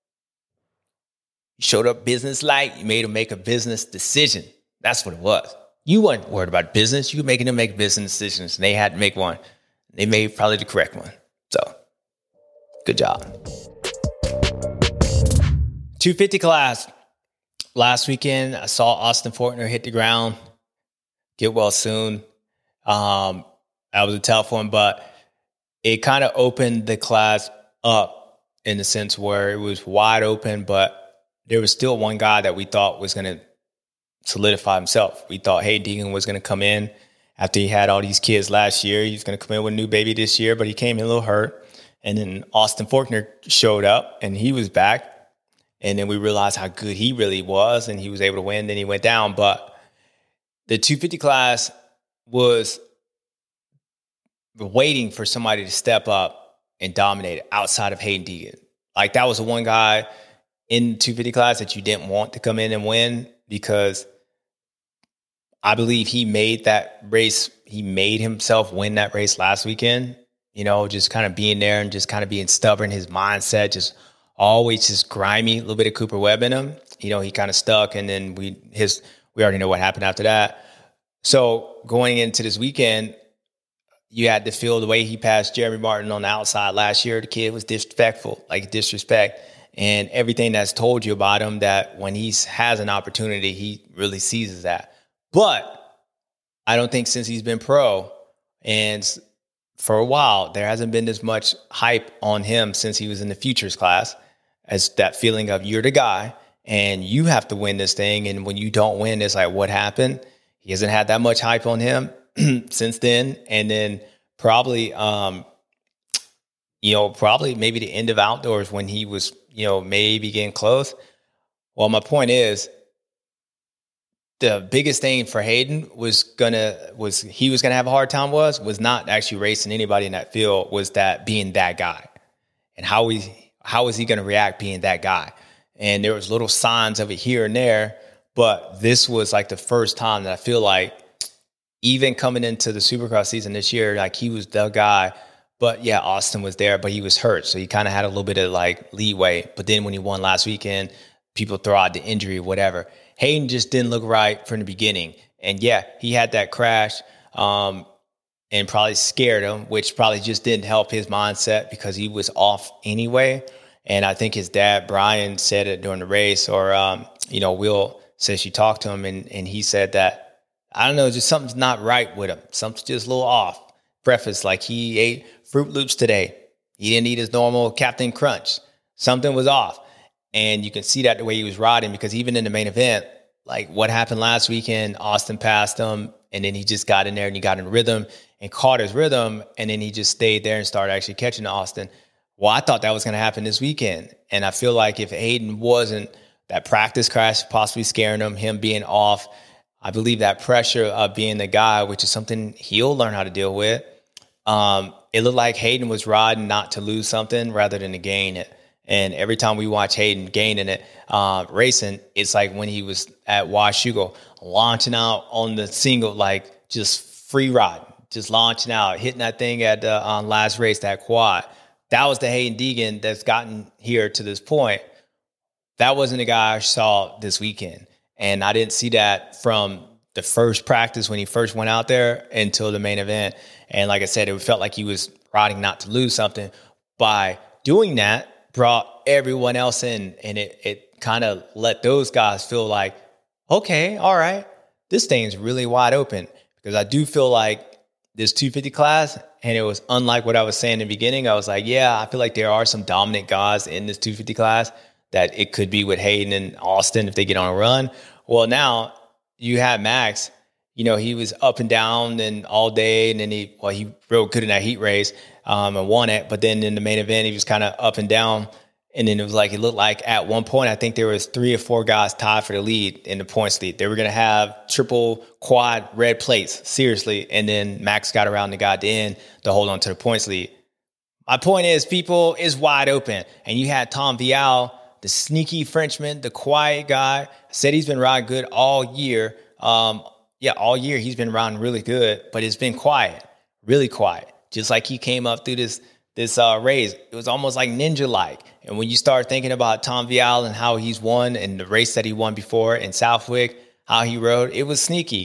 you showed up business-like. You made him make a business decision. That's what it was. You weren't worried about business. You were making them make business decisions, and they had to make one. They made probably the correct one. So, good job. 250 class. Last weekend, I saw Austin Forkner hit the ground. Get well soon. That was a tough one, but it kind of opened the class up in the sense where it was wide open, but there was still one guy that we thought was going to solidify himself. We thought Hayden Deegan was going to come in after he had all these kids last year. He's going to come in with a new baby this year, but he came in a little hurt. And then Austin Forkner showed up, and he was back. And then we realized how good he really was, and he was able to win. Then he went down. But the 250 class was waiting for somebody to step up and dominate it outside of Hayden Deegan. Like, that was the one guy in the 250 class that you didn't want to come in and win, because I believe he made that race. He made himself win that race last weekend, just kind of being there and just kind of being stubborn. His mindset just always just grimy, a little bit of Cooper Webb in him. He kind of stuck, and then we already know what happened after that. So going into this weekend, you had to feel the way he passed Jeremy Martin on the outside last year. The kid was disrespectful, like disrespect, and everything that's told you about him, that when he has an opportunity, he really seizes that. But I don't think since he's been pro and for a while, there hasn't been as much hype on him since he was in the futures class, as that feeling of you're the guy. and you have to win this thing. And when you don't win, it's like, what happened? He hasn't had that much hype on him since then. And then probably, probably maybe the end of outdoors when he was, maybe getting close. Well, my point is, the biggest thing for Hayden was he was gonna have a hard time was not actually racing anybody in that field, was that being that guy. And how is he gonna react being that guy? And there was little signs of it here and there, but this was like the first time that I feel like, even coming into the Supercross season this year, like he was the guy. But yeah, Austin was there, but he was hurt. So he kind of had a little bit of like leeway. But then when he won last weekend, people throw out the injury or whatever. Hayden just didn't look right from the beginning. And yeah, he had that crash and probably scared him, which probably just didn't help his mindset because he was off anyway. And I think his dad, Brian, said it during the race, or, Will said she talked to him and he said that, I don't know, just something's not right with him. Something's just a little off. Breakfast, like he ate Fruit Loops today. He didn't eat his normal Captain Crunch. Something was off. And you can see that the way he was riding, because even in the main event, like what happened last weekend, Austin passed him, and then he just got in there and he got in rhythm and caught his rhythm, and then he just stayed there and started actually catching Austin. Well, I thought that was going to happen this weekend. And I feel like if Hayden wasn't, that practice crash possibly scaring him being off, I believe that pressure of being the guy, which is something he'll learn how to deal with. It looked like Hayden was riding not to lose something rather than to gain it. And every time we watch Hayden gaining it, racing, it's like when he was at Washougal, launching out on the single, like just free ride, just launching out, hitting that thing at the last race, that quad. That was the Hayden Deegan that's gotten here to this point. That wasn't the guy I saw this weekend. And I didn't see that from the first practice when he first went out there until the main event. And like I said, it felt like he was riding not to lose something. By doing that, brought everyone else in, and it kind of let those guys feel like, okay, all right, this thing's really wide open. Because I do feel like this 250 class, and it was unlike what I was saying in the beginning. I was like, yeah, I feel like there are some dominant guys in this 250 class that it could be with Hayden and Austin if they get on a run. Well, now you have Max. He was up and down and all day, and then he rode good in that heat race and won it. But then in the main event, he was kind of up and down. And then it looked like at one point, I think there was 3 or 4 guys tied for the lead in the points lead. They were going to have triple quad red plates, seriously. And then Max got around and got at the end to hold on to the points lead. My point is, people, is wide open. And you had Tom Vial, the sneaky Frenchman, the quiet guy, said he's been riding good all year. All year he's been riding really good, but it's been quiet, really quiet. Just like he came up through this race, it was almost like ninja-like. And when you start thinking about Tom Vial and how he's won, and the race that he won before in Southwick, how he rode, it was sneaky.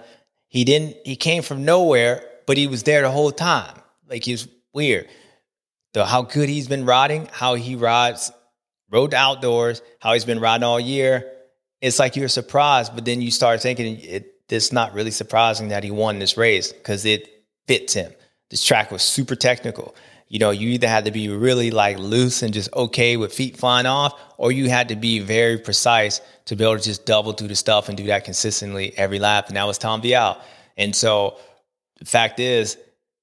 He came from nowhere, but he was there the whole time. Like, he was weird. How good he's been riding, how he rode outdoors, how he's been riding all year. It's like you're surprised, but then you start thinking it's not really surprising that he won this race because it fits him. This track was super technical. You either had to be really like loose and just okay with feet flying off, or you had to be very precise to be able to just double do the stuff and do that consistently every lap. And that was Tom Vial. And so the fact is,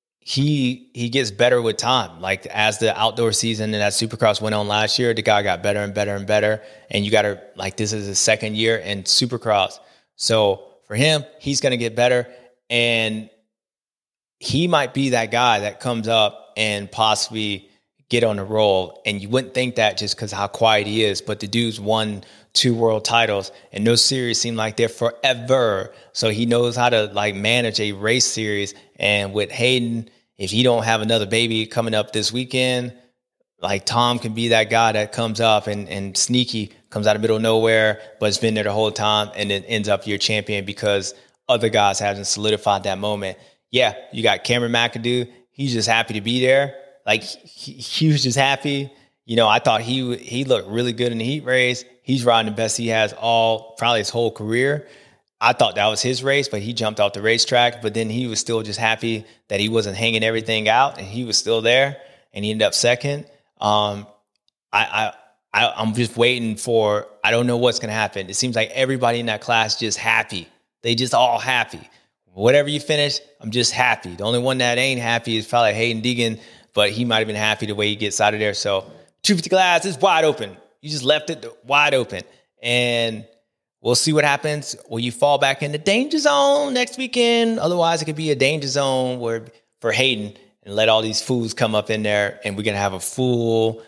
he gets better with time. Like, as the outdoor season and that Supercross went on last year, the guy got better and better and better. And you got to, like, this is his second year in Supercross. So for him, he's going to get better. And he might be that guy that comes up and possibly get on the roll. And you wouldn't think that just because how quiet he is. But the dude's won 2 world titles, and those series seem like they're forever. So he knows how to like manage a race series. And with Hayden, if he don't have another baby coming up this weekend, like, Tom can be that guy that comes up and sneaky, comes out of the middle of nowhere, but has been there the whole time, and then ends up your champion because other guys haven't solidified that moment. Yeah, you got Cameron McAdoo. He's just happy to be there. Like, he was just happy. I thought he looked really good in the heat race. He's riding the best he has probably his whole career. I thought that was his race, but he jumped off the racetrack. But then he was still just happy that he wasn't hanging everything out, and he was still there, and he ended up second. I I'm just waiting for, I don't know what's going to happen. It seems like everybody in that class just happy. They just all happy. Whatever you finish, I'm just happy. The only one that ain't happy is probably Hayden Deegan, but he might have been happy the way he gets out of there. So 250 class is wide open. You just left it wide open. And we'll see what happens. Will you fall back in the danger zone next weekend? Otherwise, it could be a danger zone for Hayden and let all these fools come up in there, and we're going to have a full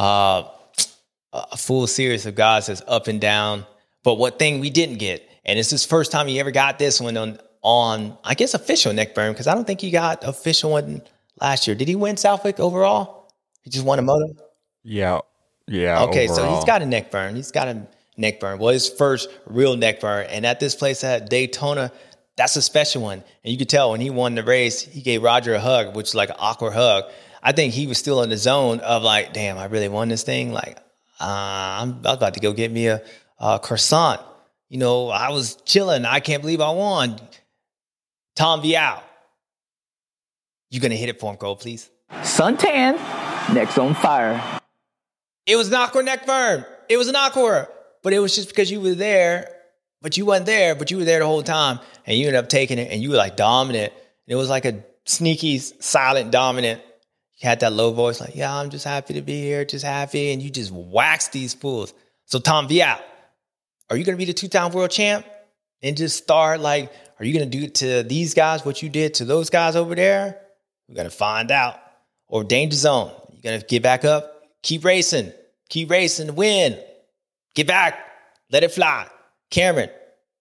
series of guys that's up and down. But what thing we didn't get, and it's his first time he ever got this one on I guess, official neck burn, because I don't think he got official one last year. Did he win Southwick overall? He just won a moto? Yeah. Okay, overall. so he's got a neck burn. Well, his first real neck burn. And at this place at Daytona, that's a special one. And you could tell when he won the race, he gave Roger a hug, which is like an awkward hug. I think he was still in the zone of like, damn, I really won this thing. Like, I'm about to go get me a croissant. You know, I was chilling. I can't believe I won. Tom Vial, you going to hit it for him, Cole, please? Suntan, neck's on fire. It was an awkward neck burn. It was an awkward. But it was just because you were there, but you weren't there, but you were there the whole time. And you ended up taking it, and you were like dominant. And it was like a sneaky, silent dominant. You had that low voice like, yeah, I'm just happy to be here, just happy. And you just waxed these fools. So Tom Vial, are you going to be the 2-time world champ and just start like, are you going to do to these guys what you did to those guys over there? We're going to find out. Or danger zone. You're going to get back up, keep racing, win. Get back, let it fly. Cameron,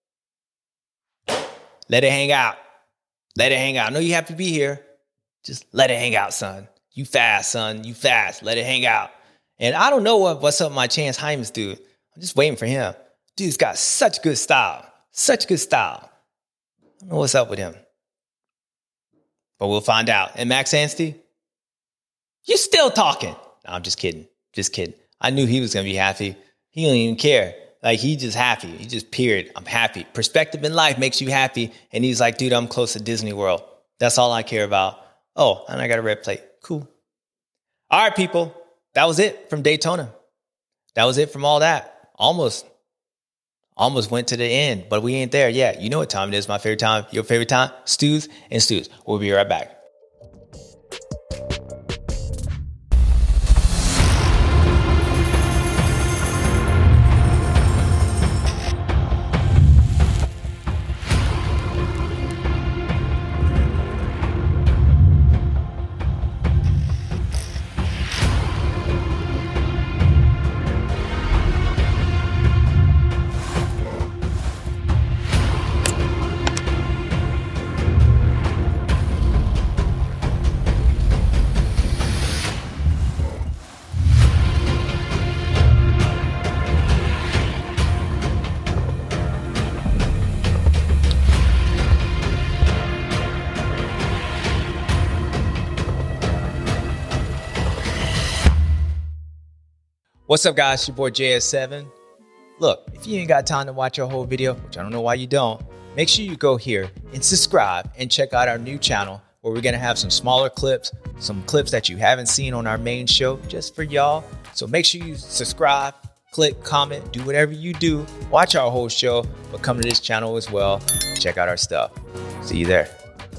let it hang out. I know you have to be here. Just let it hang out, son. You fast, son. You fast. Let it hang out. And I don't know what's up with my Chance Hymas dude. I'm just waiting for him. Dude's got such good style. I don't know what's up with him. But we'll find out. And Max Anstey, you still talking. No, I'm just kidding. I knew he was going to be happy. He don't even care. Like, he just happy. He just, period. I'm happy. Perspective in life makes you happy. And he's like, dude, I'm close to Disney World. That's all I care about. Oh, and I got a red plate. Cool. All right, people. That was it from Daytona. That was it from all that. Almost went to the end, but we ain't there yet. You know what time it is. My favorite time. Your favorite time. Stews and Stews. We'll be right back. What's up, guys? It's your boy JS7. Look, if you ain't got time to watch our whole video, which I don't know why you don't, make sure you go here and subscribe and check out our new channel where we're going to have some smaller clips, some clips that you haven't seen on our main show just for y'all. So make sure you subscribe, click, comment, do whatever you do. Watch our whole show, but come to this channel as well. Check out our stuff. See you there.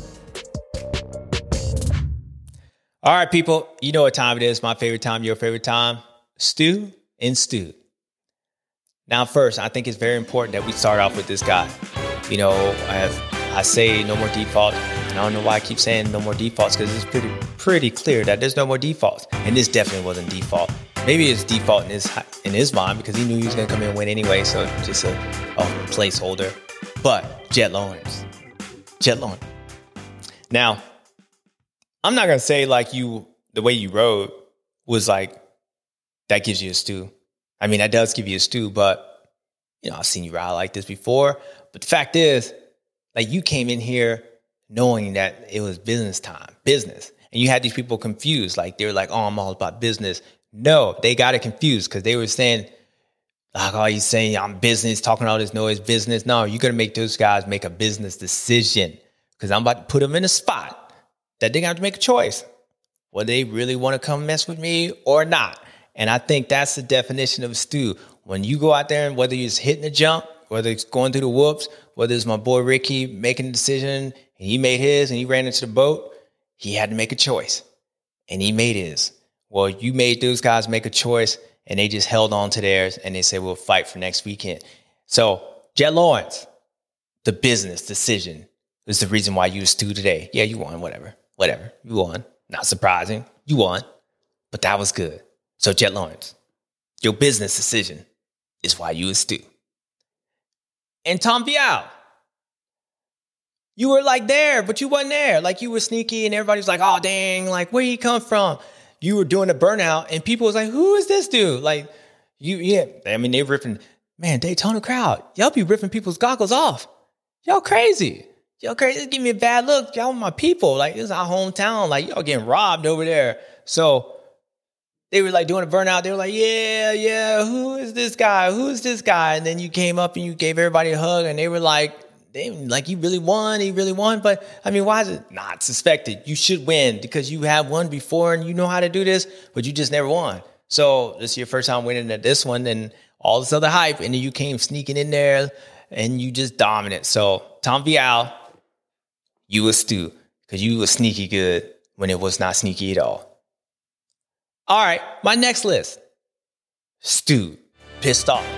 All right, people, you know what time it is. My favorite time, your favorite time. Stew and Stew. Now, first, I think it's very important that we start off with this guy. You know, I say no more defaults, and I don't know why I keep saying no more defaults, because it's pretty clear that there's no more defaults, and this definitely wasn't default. Maybe it's default in his mind because he knew he was going to come in and win anyway, so just a placeholder. But Jett Lawrence. Now, I'm not going to say like the way you rode was like, that gives you a stew. I mean, that does give you a stew, but, you know, I've seen you ride like this before. But the fact is, like, you came in here knowing that it was business time, business. And you had these people confused. Like, they were like, oh, I'm all about business. No, they got it confused because they were saying, like, oh, he's saying I'm business, talking all this noise, business. No, you're going to make those guys make a business decision because I'm about to put them in a spot that they're going to have to make a choice. Whether they really want to come mess with me or not. And I think that's the definition of a stew. When you go out there and whether you're hitting the jump, whether it's going through the whoops, whether it's my boy Ricky making a decision and he made his and he ran into the boat, he had to make a choice and he made his. Well, you made those guys make a choice and they just held on to theirs and they said, we'll fight for next weekend. So Jet Lawrence, the business decision is the reason why you stew today. Yeah, you won, whatever. You won. Not surprising. You won. But that was good. So Jet Lawrence, your business decision is why you stew. And Tom Vial, you were like there, but you wasn't there. Like you were sneaky and everybody was like, oh, dang, like where you come from? You were doing a burnout and people was like, who is this dude? Like I mean, they ripping, man, Daytona crowd. Y'all be ripping people's goggles off. Y'all crazy. Give me a bad look. Y'all my people. Like this is our hometown. Like y'all getting robbed over there. So they were like doing a burnout. They were like, yeah. Who is this guy? And then you came up and you gave everybody a hug and they were like, he really won. But I mean, why is it not suspected? You should win because you have won before and you know how to do this, but you just never won. So this is your first time winning at this one and all this other hype. And then you came sneaking in there and you just dominant. So Tom Vial, you was stew because you was sneaky good when it was not sneaky at all. All right, my next list. Stu, pissed off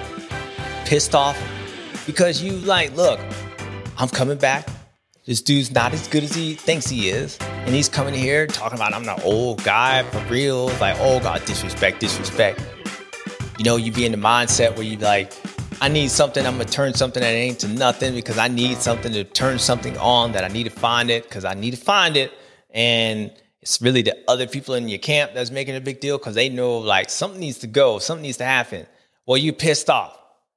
because you like, look, I'm coming back. This dude's not as good as he thinks he is. And he's coming here talking about I'm the old guy for real. Like, oh God, disrespect. You know, you be in the mindset where you like, I need something. I'm going to turn something that ain't to nothing because I need something to turn something on that I need to find it because I need to find it. And it's really the other people in your camp that's making a big deal because they know like something needs to go. Something needs to happen. Well, you pissed off.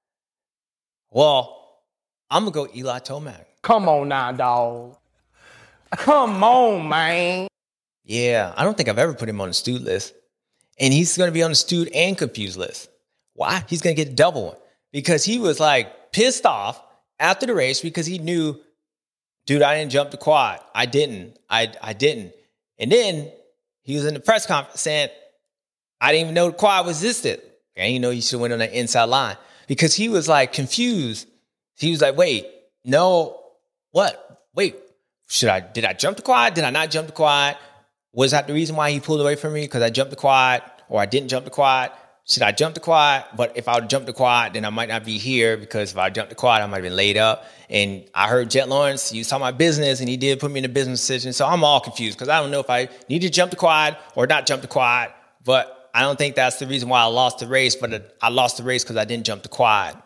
Well, I'm going to go Eli Tomac. Come on now, dog. Come on, man. Yeah, I don't think I've ever put him on the stewed list. And he's going to be on the stewed and confused list. Why? He's going to get a double one. Because he was like pissed off after the race because he knew, dude, I didn't jump the quad. I didn't. And then he was in the press conference saying, I didn't even know the quad existed. I didn't know he should have went on that inside line. Because he was like confused. He was like, wait, no, what? Wait, did I jump the quad? Did I not jump the quad? Was that the reason why he pulled away from me? Because I jumped the quad or I didn't jump the quad? Should I jump the quad? But if I would jump the quad, then I might not be here because if I jumped the quad, I might have been laid up. And I heard Jet Lawrence, he was talking about business and he did put me in a business decision. So I'm all confused because I don't know if I need to jump the quad or not jump the quad. But I don't think that's the reason why I lost the race. But I lost the race because I didn't jump the quad.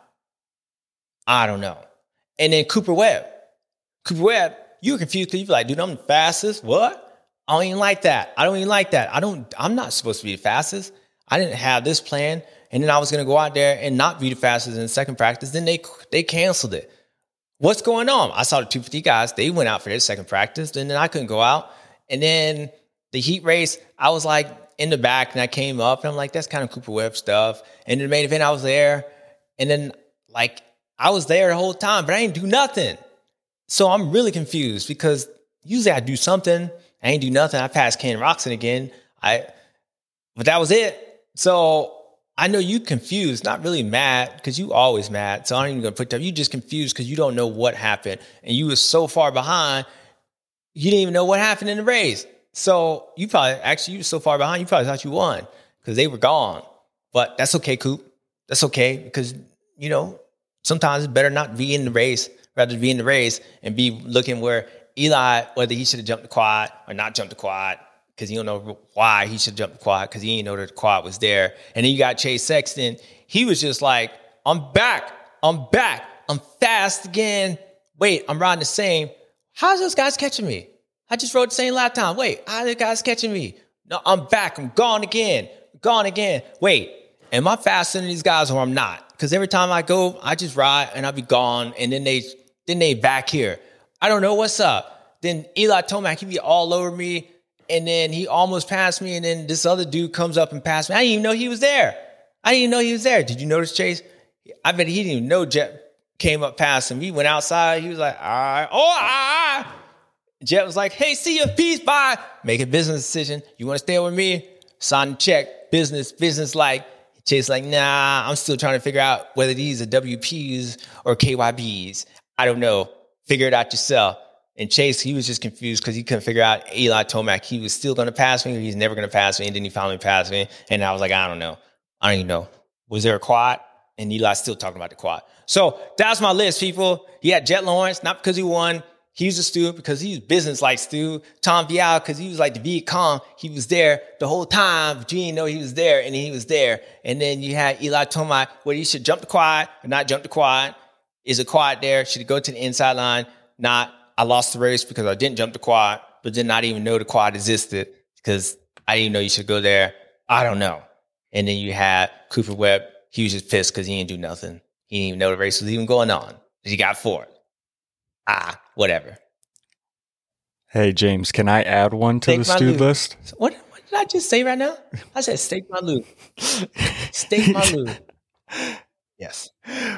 I don't know. And then Cooper Webb, you were confused because you were like, dude, I'm the fastest. What? I don't even like that. I'm not supposed to be the fastest. I didn't have this plan. And then I was going to go out there and not be the fastest in the second practice. Then they canceled it. What's going on? I saw the 250 guys. They went out for their second practice. And then I couldn't go out. And then the heat race, I was like in the back and I came up and I'm like, that's kind of Cooper Webb stuff. And in the main event, I was there. And then like I was there the whole time, but I didn't do nothing. So I'm really confused because usually I do something. I ain't do nothing. I passed Ken Roczen again. But that was it. So I know you confused, not really mad because you always mad. So I'm not even going to put that. You just confused because you don't know what happened. And you were so far behind, you didn't even know what happened in the race. So you were so far behind, you probably thought you won because they were gone. But that's okay, Coop. That's okay because, you know, sometimes it's better not be in the race, rather be in the race and be looking where Eli, whether he should have jumped the quad or not jumped the quad, because you don't know why he should jump the quad, because he didn't know that the quad was there. And then you got Chase Sexton. He was just like, I'm back. I'm fast again. Wait, I'm riding the same. How's those guys catching me? I just rode the same lap time. Wait, how are the guys catching me? No, I'm back. I'm gone again. Wait, am I faster than these guys or I'm not? Because every time I go, I just ride and I'll be gone. And then they back here. I don't know what's up. Then Eli Tomac, he be all over me. And then he almost passed me. And then this other dude comes up and passed me. I didn't even know he was there. Did you notice, Chase? I bet he didn't even know Jet came up past him. He went outside. He was like, all right. Jet was like, hey, see you. Peace. Bye. Make a business decision. You want to stay with me? sign the check, business like. Chase like, nah, I'm still trying to figure out whether these are WPs or KYBs. I don't know. Figure it out yourself. And Chase, he was just confused because he couldn't figure out Eli Tomac. He was still going to pass me or he's never going to pass me. And then he finally passed me. And I was like, I don't know. I don't even know. Was there a quad? And Eli's still talking about the quad. So that's my list, people. He had Jet Lawrence, not because he won. He was a Stu because he was business-like Stu. Tom Vial because he was like the Viet Cong. He was there the whole time, but you didn't know he was there, and he was there. And then you had Eli Tomac, where he should jump the quad or not jump the quad. Is a quad there? Should he go to the inside line? Not. I lost the race because I didn't jump the quad, but did not even know the quad existed because I didn't know you should go there. I don't know. And then you had Cooper Webb. He was just pissed because he didn't do nothing. He didn't even know the race was even going on. He got fourth. Whatever. Hey, James, can I add one to the Stu list? What did I just say right now? I said steak my loot. Steak my loot. Yes.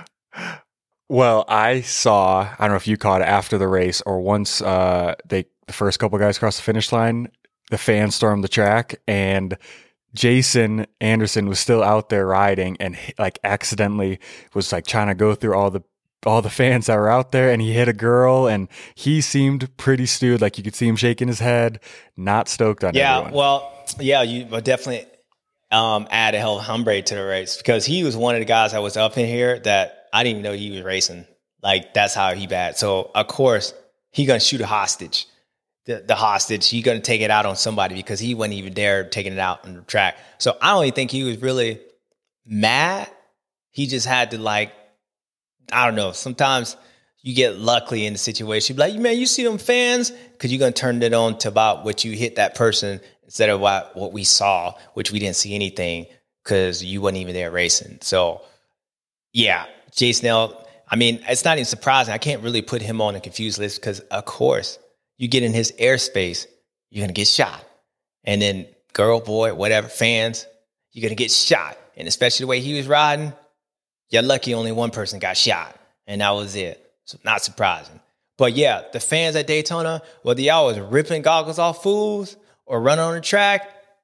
Well, I don't know if you caught it after the race or once the first couple guys crossed the finish line, the fans stormed the track and Jason Anderson was still out there riding and like accidentally was like trying to go through all the fans that were out there and he hit a girl and he seemed pretty stewed. Like you could see him shaking his head, not stoked on everyone. Well, yeah, you would definitely add El Hombre to the race because he was one of the guys that was up in here that I didn't even know he was racing. Like that's how he bad. So of course he gonna shoot a hostage. The hostage, he gonna take it out on somebody because he wasn't even there taking it out on the track. So I don't even think he was really mad. He just had to like, I don't know. Sometimes you get lucky in the situation. Like, man, you see them fans? Because you're going to turn it on to about what you hit that person instead of what we saw, which we didn't see anything because you wasn't even there racing. So, yeah, Jay Snell, I mean, it's not even surprising. I can't really put him on a confused list because, of course, you get in his airspace, you're going to get shot. And then girl, boy, whatever, fans, you're going to get shot. And especially the way he was riding, you're lucky only one person got shot, and that was it. So not surprising. But yeah, the fans at Daytona, whether y'all was ripping goggles off fools or running on the track,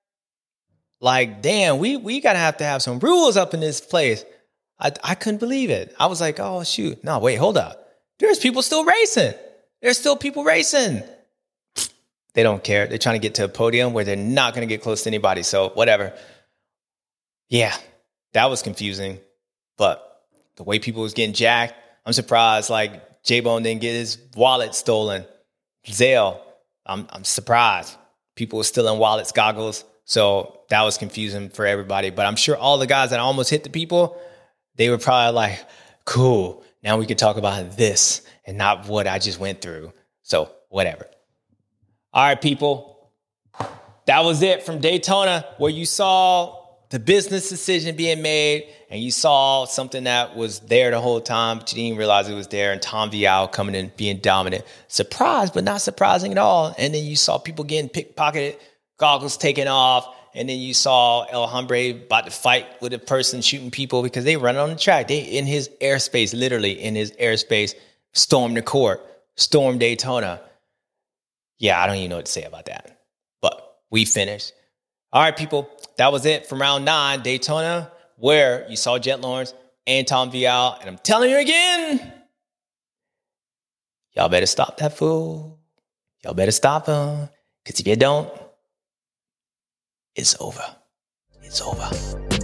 like, damn, we gotta have to have some rules up in this place. I couldn't believe it. I was like, oh, shoot. No, wait, hold up. There's people still racing. There's still people racing. They don't care. They're trying to get to a podium where they're not going to get close to anybody. So whatever. Yeah, that was confusing. But the way people was getting jacked, I'm surprised like J-Bone didn't get his wallet stolen. Zale, I'm surprised. People were stealing wallets, goggles. So that was confusing for everybody. But I'm sure all the guys that almost hit the people, they were probably like, cool, now we can talk about this and not what I just went through. So whatever. All right, people. That was it from Daytona, where you saw the business decision being made and you saw something that was there the whole time, but you didn't even realize it was there. And Tom Vial coming in, being dominant. Surprised, but not surprising at all. And then you saw people getting pickpocketed, goggles taken off. And then you saw El Hombre about to fight with a person shooting people because they run on the track. They in his airspace, literally in his airspace, stormed the court, stormed Daytona. Yeah, I don't even know what to say about that. But we finished. All right, people. That was it from round 9, Daytona, where you saw Jet Lawrence and Tom Vial. And I'm telling you again, y'all better stop that fool. Y'all better stop him. Because if you don't, it's over. It's over.